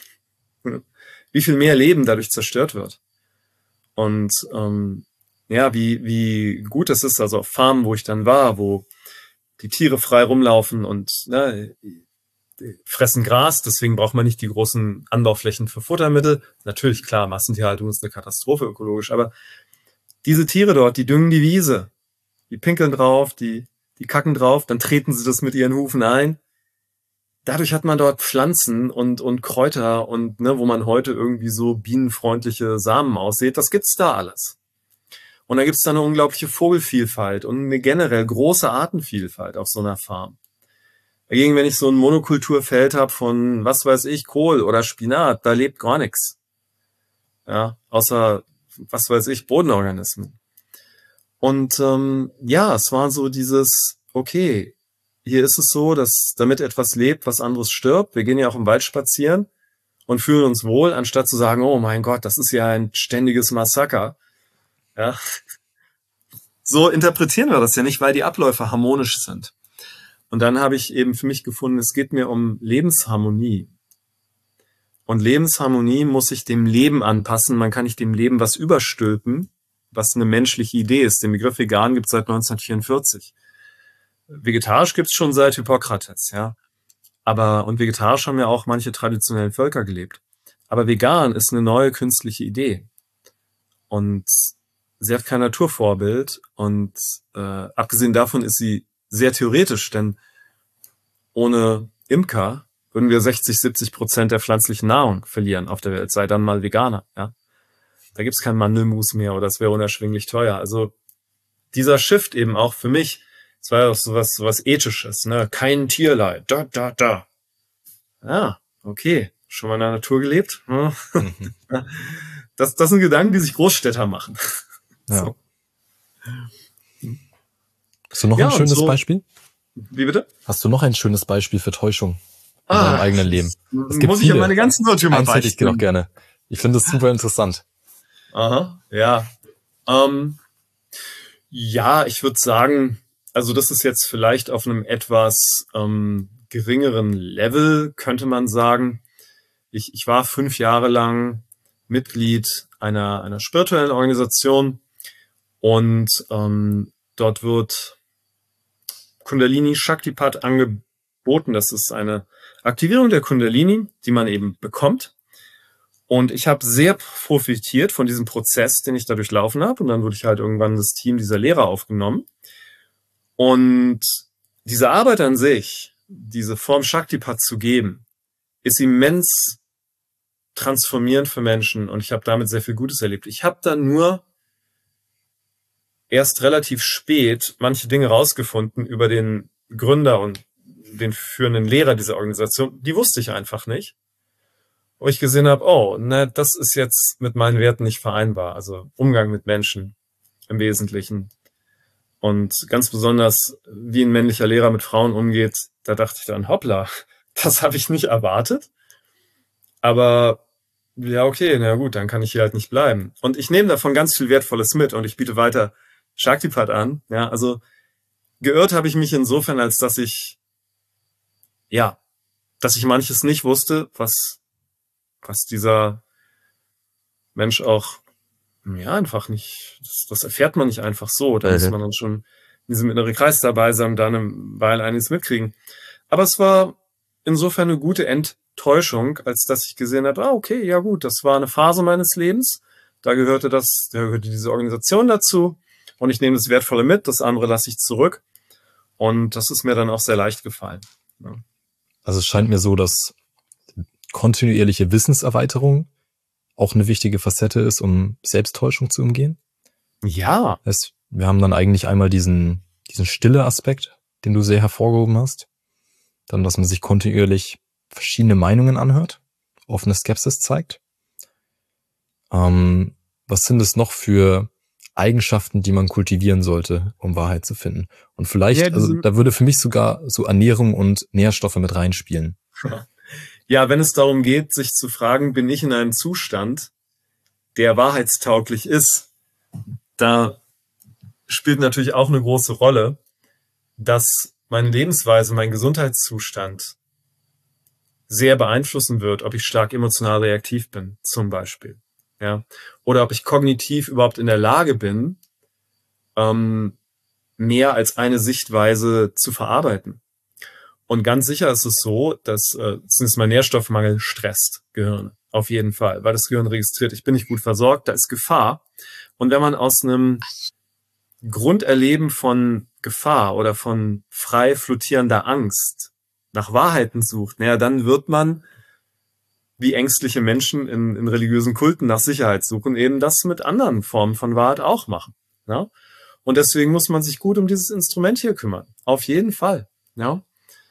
Wie viel mehr Leben dadurch zerstört wird. Und ja, wie gut es ist, also auf Farmen, wo ich dann war, wo die Tiere frei rumlaufen und fressen Gras, deswegen braucht man nicht die großen Anbauflächen für Futtermittel. Natürlich, klar, Massentierhaltung ist eine Katastrophe ökologisch, aber diese Tiere dort, die düngen die Wiese, die pinkeln drauf, die kacken drauf, dann treten sie das mit ihren Hufen ein. Dadurch hat man dort Pflanzen und Kräuter und wo man heute irgendwie so bienenfreundliche Samen aussät, das gibt's da alles. Und da gibt's da eine unglaubliche Vogelvielfalt und eine generell große Artenvielfalt auf so einer Farm. Dagegen, wenn ich so ein Monokulturfeld habe von, was weiß ich, Kohl oder Spinat, da lebt gar nichts. Ja, außer, was weiß ich, Bodenorganismen. Und ja, es war so dieses, okay, hier ist es so, dass damit etwas lebt, was anderes stirbt. Wir gehen ja auch im Wald spazieren und fühlen uns wohl, anstatt zu sagen, oh mein Gott, das ist ja ein ständiges Massaker. Ja. So interpretieren wir das ja nicht, weil die Abläufe harmonisch sind. Und dann habe ich eben für mich gefunden, es geht mir um Lebensharmonie. Und Lebensharmonie muss sich dem Leben anpassen. Man kann nicht dem Leben was überstülpen, was eine menschliche Idee ist. Den Begriff vegan gibt es seit 1944. Vegetarisch gibt es schon seit Hippokrates, ja. Und vegetarisch haben ja auch manche traditionellen Völker gelebt. Aber vegan ist eine neue künstliche Idee. Und sie hat kein Naturvorbild. Und abgesehen davon ist sie sehr theoretisch, denn ohne Imker würden wir 60-70% der pflanzlichen Nahrung verlieren auf der Welt, sei dann mal Veganer, ja. Da gibt's kein Mandelmus mehr oder es wäre unerschwinglich teuer. Also dieser Shift eben auch für mich, es war ja auch sowas Ethisches, ne? Kein Tierleid, da. Ja, okay, schon mal in der Natur gelebt. Mhm. Das sind Gedanken, die sich Großstädter machen. Ja. So. Hast du noch ein schönes Beispiel? Wie bitte? Hast du noch ein schönes Beispiel für Täuschung in deinem eigenen Leben? Es gibt muss ich ja meine ganzen Irrtümer beichten. Hätte ich dir noch gerne. Ich finde das super interessant. Aha, ja. Ja, ich würde sagen, also das ist jetzt vielleicht auf einem etwas geringeren Level, könnte man sagen. Ich war 5 Jahre lang Mitglied einer spirituellen Organisation und dort wird Kundalini Shaktipat angeboten. Das ist eine Aktivierung der Kundalini, die man eben bekommt. Und ich habe sehr profitiert von diesem Prozess, den ich da durchlaufen habe. Und dann wurde ich halt irgendwann in das Team dieser Lehrer aufgenommen. Und diese Arbeit an sich, diese Form Shaktipat zu geben, ist immens transformierend für Menschen. Und ich habe damit sehr viel Gutes erlebt. Ich habe dann nur erst relativ spät manche Dinge rausgefunden über den Gründer und den führenden Lehrer dieser Organisation. Die wusste ich einfach nicht. Wo ich gesehen habe, oh, ne, das ist jetzt mit meinen Werten nicht vereinbar. Also Umgang mit Menschen im Wesentlichen. Und ganz besonders, wie ein männlicher Lehrer mit Frauen umgeht, da dachte ich dann, hoppla, das habe ich nicht erwartet. Aber ja, okay, na gut, dann kann ich hier halt nicht bleiben. Und ich nehme davon ganz viel Wertvolles mit und ich biete weiter Shaktipat an. Ja, also geirrt habe ich mich insofern, als dass ich manches nicht wusste, was dieser Mensch auch einfach nicht, das erfährt man nicht einfach so. Da muss man dann schon in diesem inneren Kreis dabei sein, da eine Weile einiges mitkriegen. Aber es war insofern eine gute Enttäuschung, als dass ich gesehen habe, okay, ja gut, das war eine Phase meines Lebens. Da gehörte diese Organisation dazu. Und ich nehme das Wertvolle mit, das andere lasse ich zurück. Und das ist mir dann auch sehr leicht gefallen. Ja. Also es scheint mir so, dass kontinuierliche Wissenserweiterung auch eine wichtige Facette ist, um Selbsttäuschung zu umgehen. Ja. Wir haben dann eigentlich einmal diesen stille Aspekt, den du sehr hervorgehoben hast. Dann, dass man sich kontinuierlich verschiedene Meinungen anhört, offene Skepsis zeigt. Was sind es noch für Eigenschaften, die man kultivieren sollte, um Wahrheit zu finden? Und vielleicht, da würde für mich sogar so Ernährung und Nährstoffe mit reinspielen. Ja, wenn es darum geht, sich zu fragen, bin ich in einem Zustand, der wahrheitstauglich ist, da spielt natürlich auch eine große Rolle dass meine Lebensweise, mein Gesundheitszustand sehr beeinflussen wird, ob ich stark emotional reaktiv bin, zum Beispiel. Ja? Oder ob ich kognitiv überhaupt in der Lage bin, mehr als eine Sichtweise zu verarbeiten. Und ganz sicher ist es so, dass zumindest mal Nährstoffmangel stresst Gehirne. Auf jeden Fall, weil das Gehirn registriert, ich bin nicht gut versorgt, da ist Gefahr. Und wenn man aus einem Grunderleben von Gefahr oder von frei flottierender Angst nach Wahrheiten sucht, naja, dann wird man, wie ängstliche Menschen in religiösen Kulten nach Sicherheit suchen, eben das mit anderen Formen von Wahrheit auch machen. Ja? Und deswegen muss man sich gut um dieses Instrument hier kümmern. Auf jeden Fall. Ja?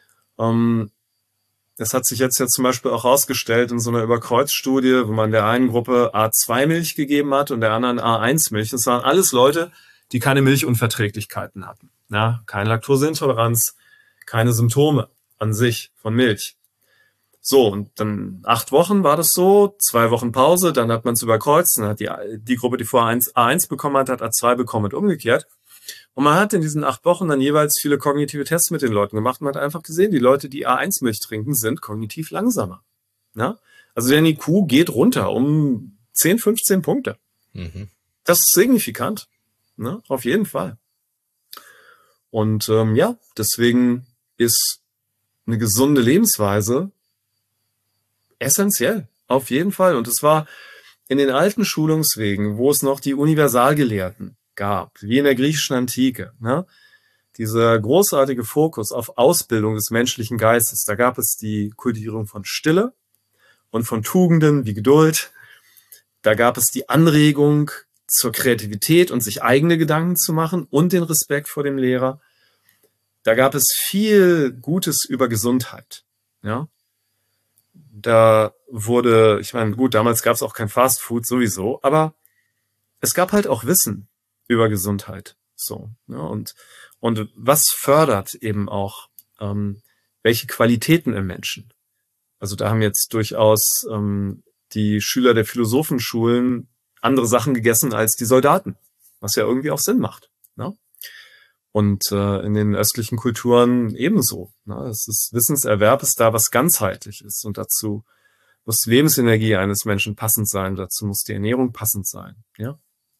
Das hat sich jetzt ja zum Beispiel auch herausgestellt in so einer Überkreuzstudie, wo man der einen Gruppe A2-Milch gegeben hat und der anderen A1-Milch. Das waren alles Leute, die keine Milchunverträglichkeiten hatten. Ja, keine Laktoseintoleranz, keine Symptome an sich von Milch. So, und dann 8 Wochen war das so, 2 Wochen Pause, dann hat man es überkreuzt, dann hat die Gruppe, die vorher A1 bekommen hat, hat A2 bekommen und umgekehrt. Und man hat in diesen 8 Wochen dann jeweils viele kognitive Tests mit den Leuten gemacht. Man hat einfach gesehen, die Leute, die A1-Milch trinken, sind kognitiv langsamer. Ja? Also der IQ geht runter um 10, 15 Punkte. Mhm. Das ist signifikant. Ne? Auf jeden Fall. Und ja, deswegen ist eine gesunde Lebensweise essentiell. Auf jeden Fall. Und es war in den alten Schulungswegen, wo es noch die Universalgelehrten gab, wie in der griechischen Antike, ne? Dieser großartige Fokus auf Ausbildung des menschlichen Geistes. Da gab es die Kultivierung von Stille und von Tugenden wie Geduld. Da gab es die Anregung zur Kreativität und sich eigene Gedanken zu machen und den Respekt vor dem Lehrer. Da gab es viel Gutes über Gesundheit. Ja? Da wurde, ich meine, gut, damals gab es auch kein Fastfood sowieso, aber es gab halt auch Wissen über Gesundheit. So, ja, und was fördert eben auch welche Qualitäten im Menschen? Also da haben jetzt durchaus die Schüler der Philosophenschulen andere Sachen gegessen als die Soldaten, was ja irgendwie auch Sinn macht. Ne? Und in den östlichen Kulturen ebenso. Ne? Es ist Wissenserwerb ist da was ganzheitlich ist und dazu muss die Lebensenergie eines Menschen passend sein, dazu muss die Ernährung passend sein. Ja.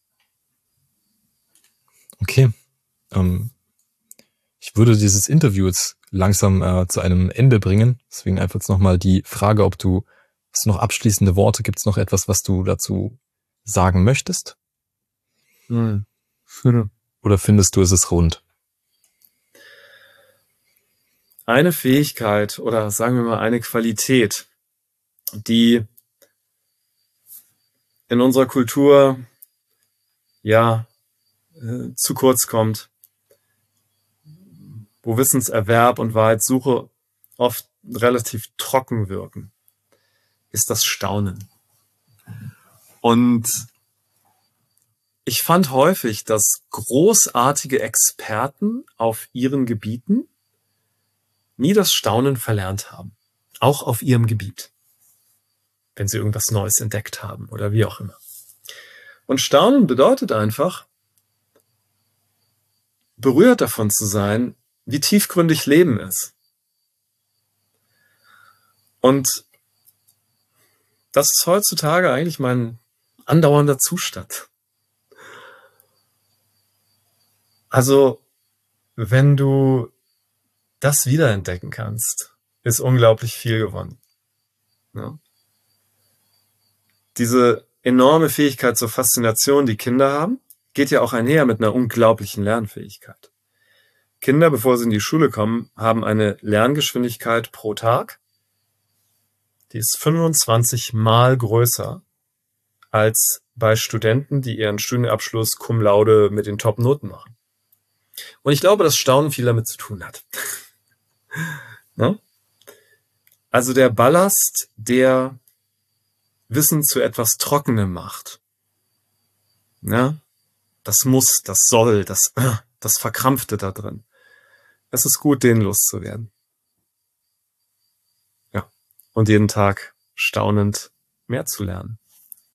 Okay. Ich würde dieses Interview jetzt langsam zu einem Ende bringen. Deswegen einfach jetzt nochmal die Frage, hast du noch abschließende Worte? Gibt es noch etwas, was du dazu sagen möchtest? Nein. Oder findest du, es ist rund? Eine Fähigkeit oder sagen wir mal eine Qualität, die in unserer Kultur ja zu kurz kommt, wo Wissenserwerb und Wahrheitssuche oft relativ trocken wirken, ist das Staunen. Und ich fand häufig, dass großartige Experten auf ihren Gebieten nie das Staunen verlernt haben. Auch auf ihrem Gebiet. Wenn sie irgendwas Neues entdeckt haben oder wie auch immer. Und Staunen bedeutet einfach, berührt davon zu sein, wie tiefgründig Leben ist. Und das ist heutzutage eigentlich mein andauernder Zustand. Also, wenn du das wiederentdecken kannst, ist unglaublich viel gewonnen. Ja? Diese enorme Fähigkeit zur Faszination, die Kinder haben, geht ja auch einher mit einer unglaublichen Lernfähigkeit. Kinder, bevor sie in die Schule kommen, haben eine Lerngeschwindigkeit pro Tag, die ist 25 Mal größer als bei Studenten, die ihren Studienabschluss cum laude mit den Top-Noten machen. Und ich glaube, dass Staunen viel damit zu tun hat. Ja? Also der Ballast, der Wissen zu etwas Trockenem macht. Ja? Das muss, das soll, das Verkrampfte da drin. Es ist gut, denen loszuwerden. Ja. Und jeden Tag staunend mehr zu lernen.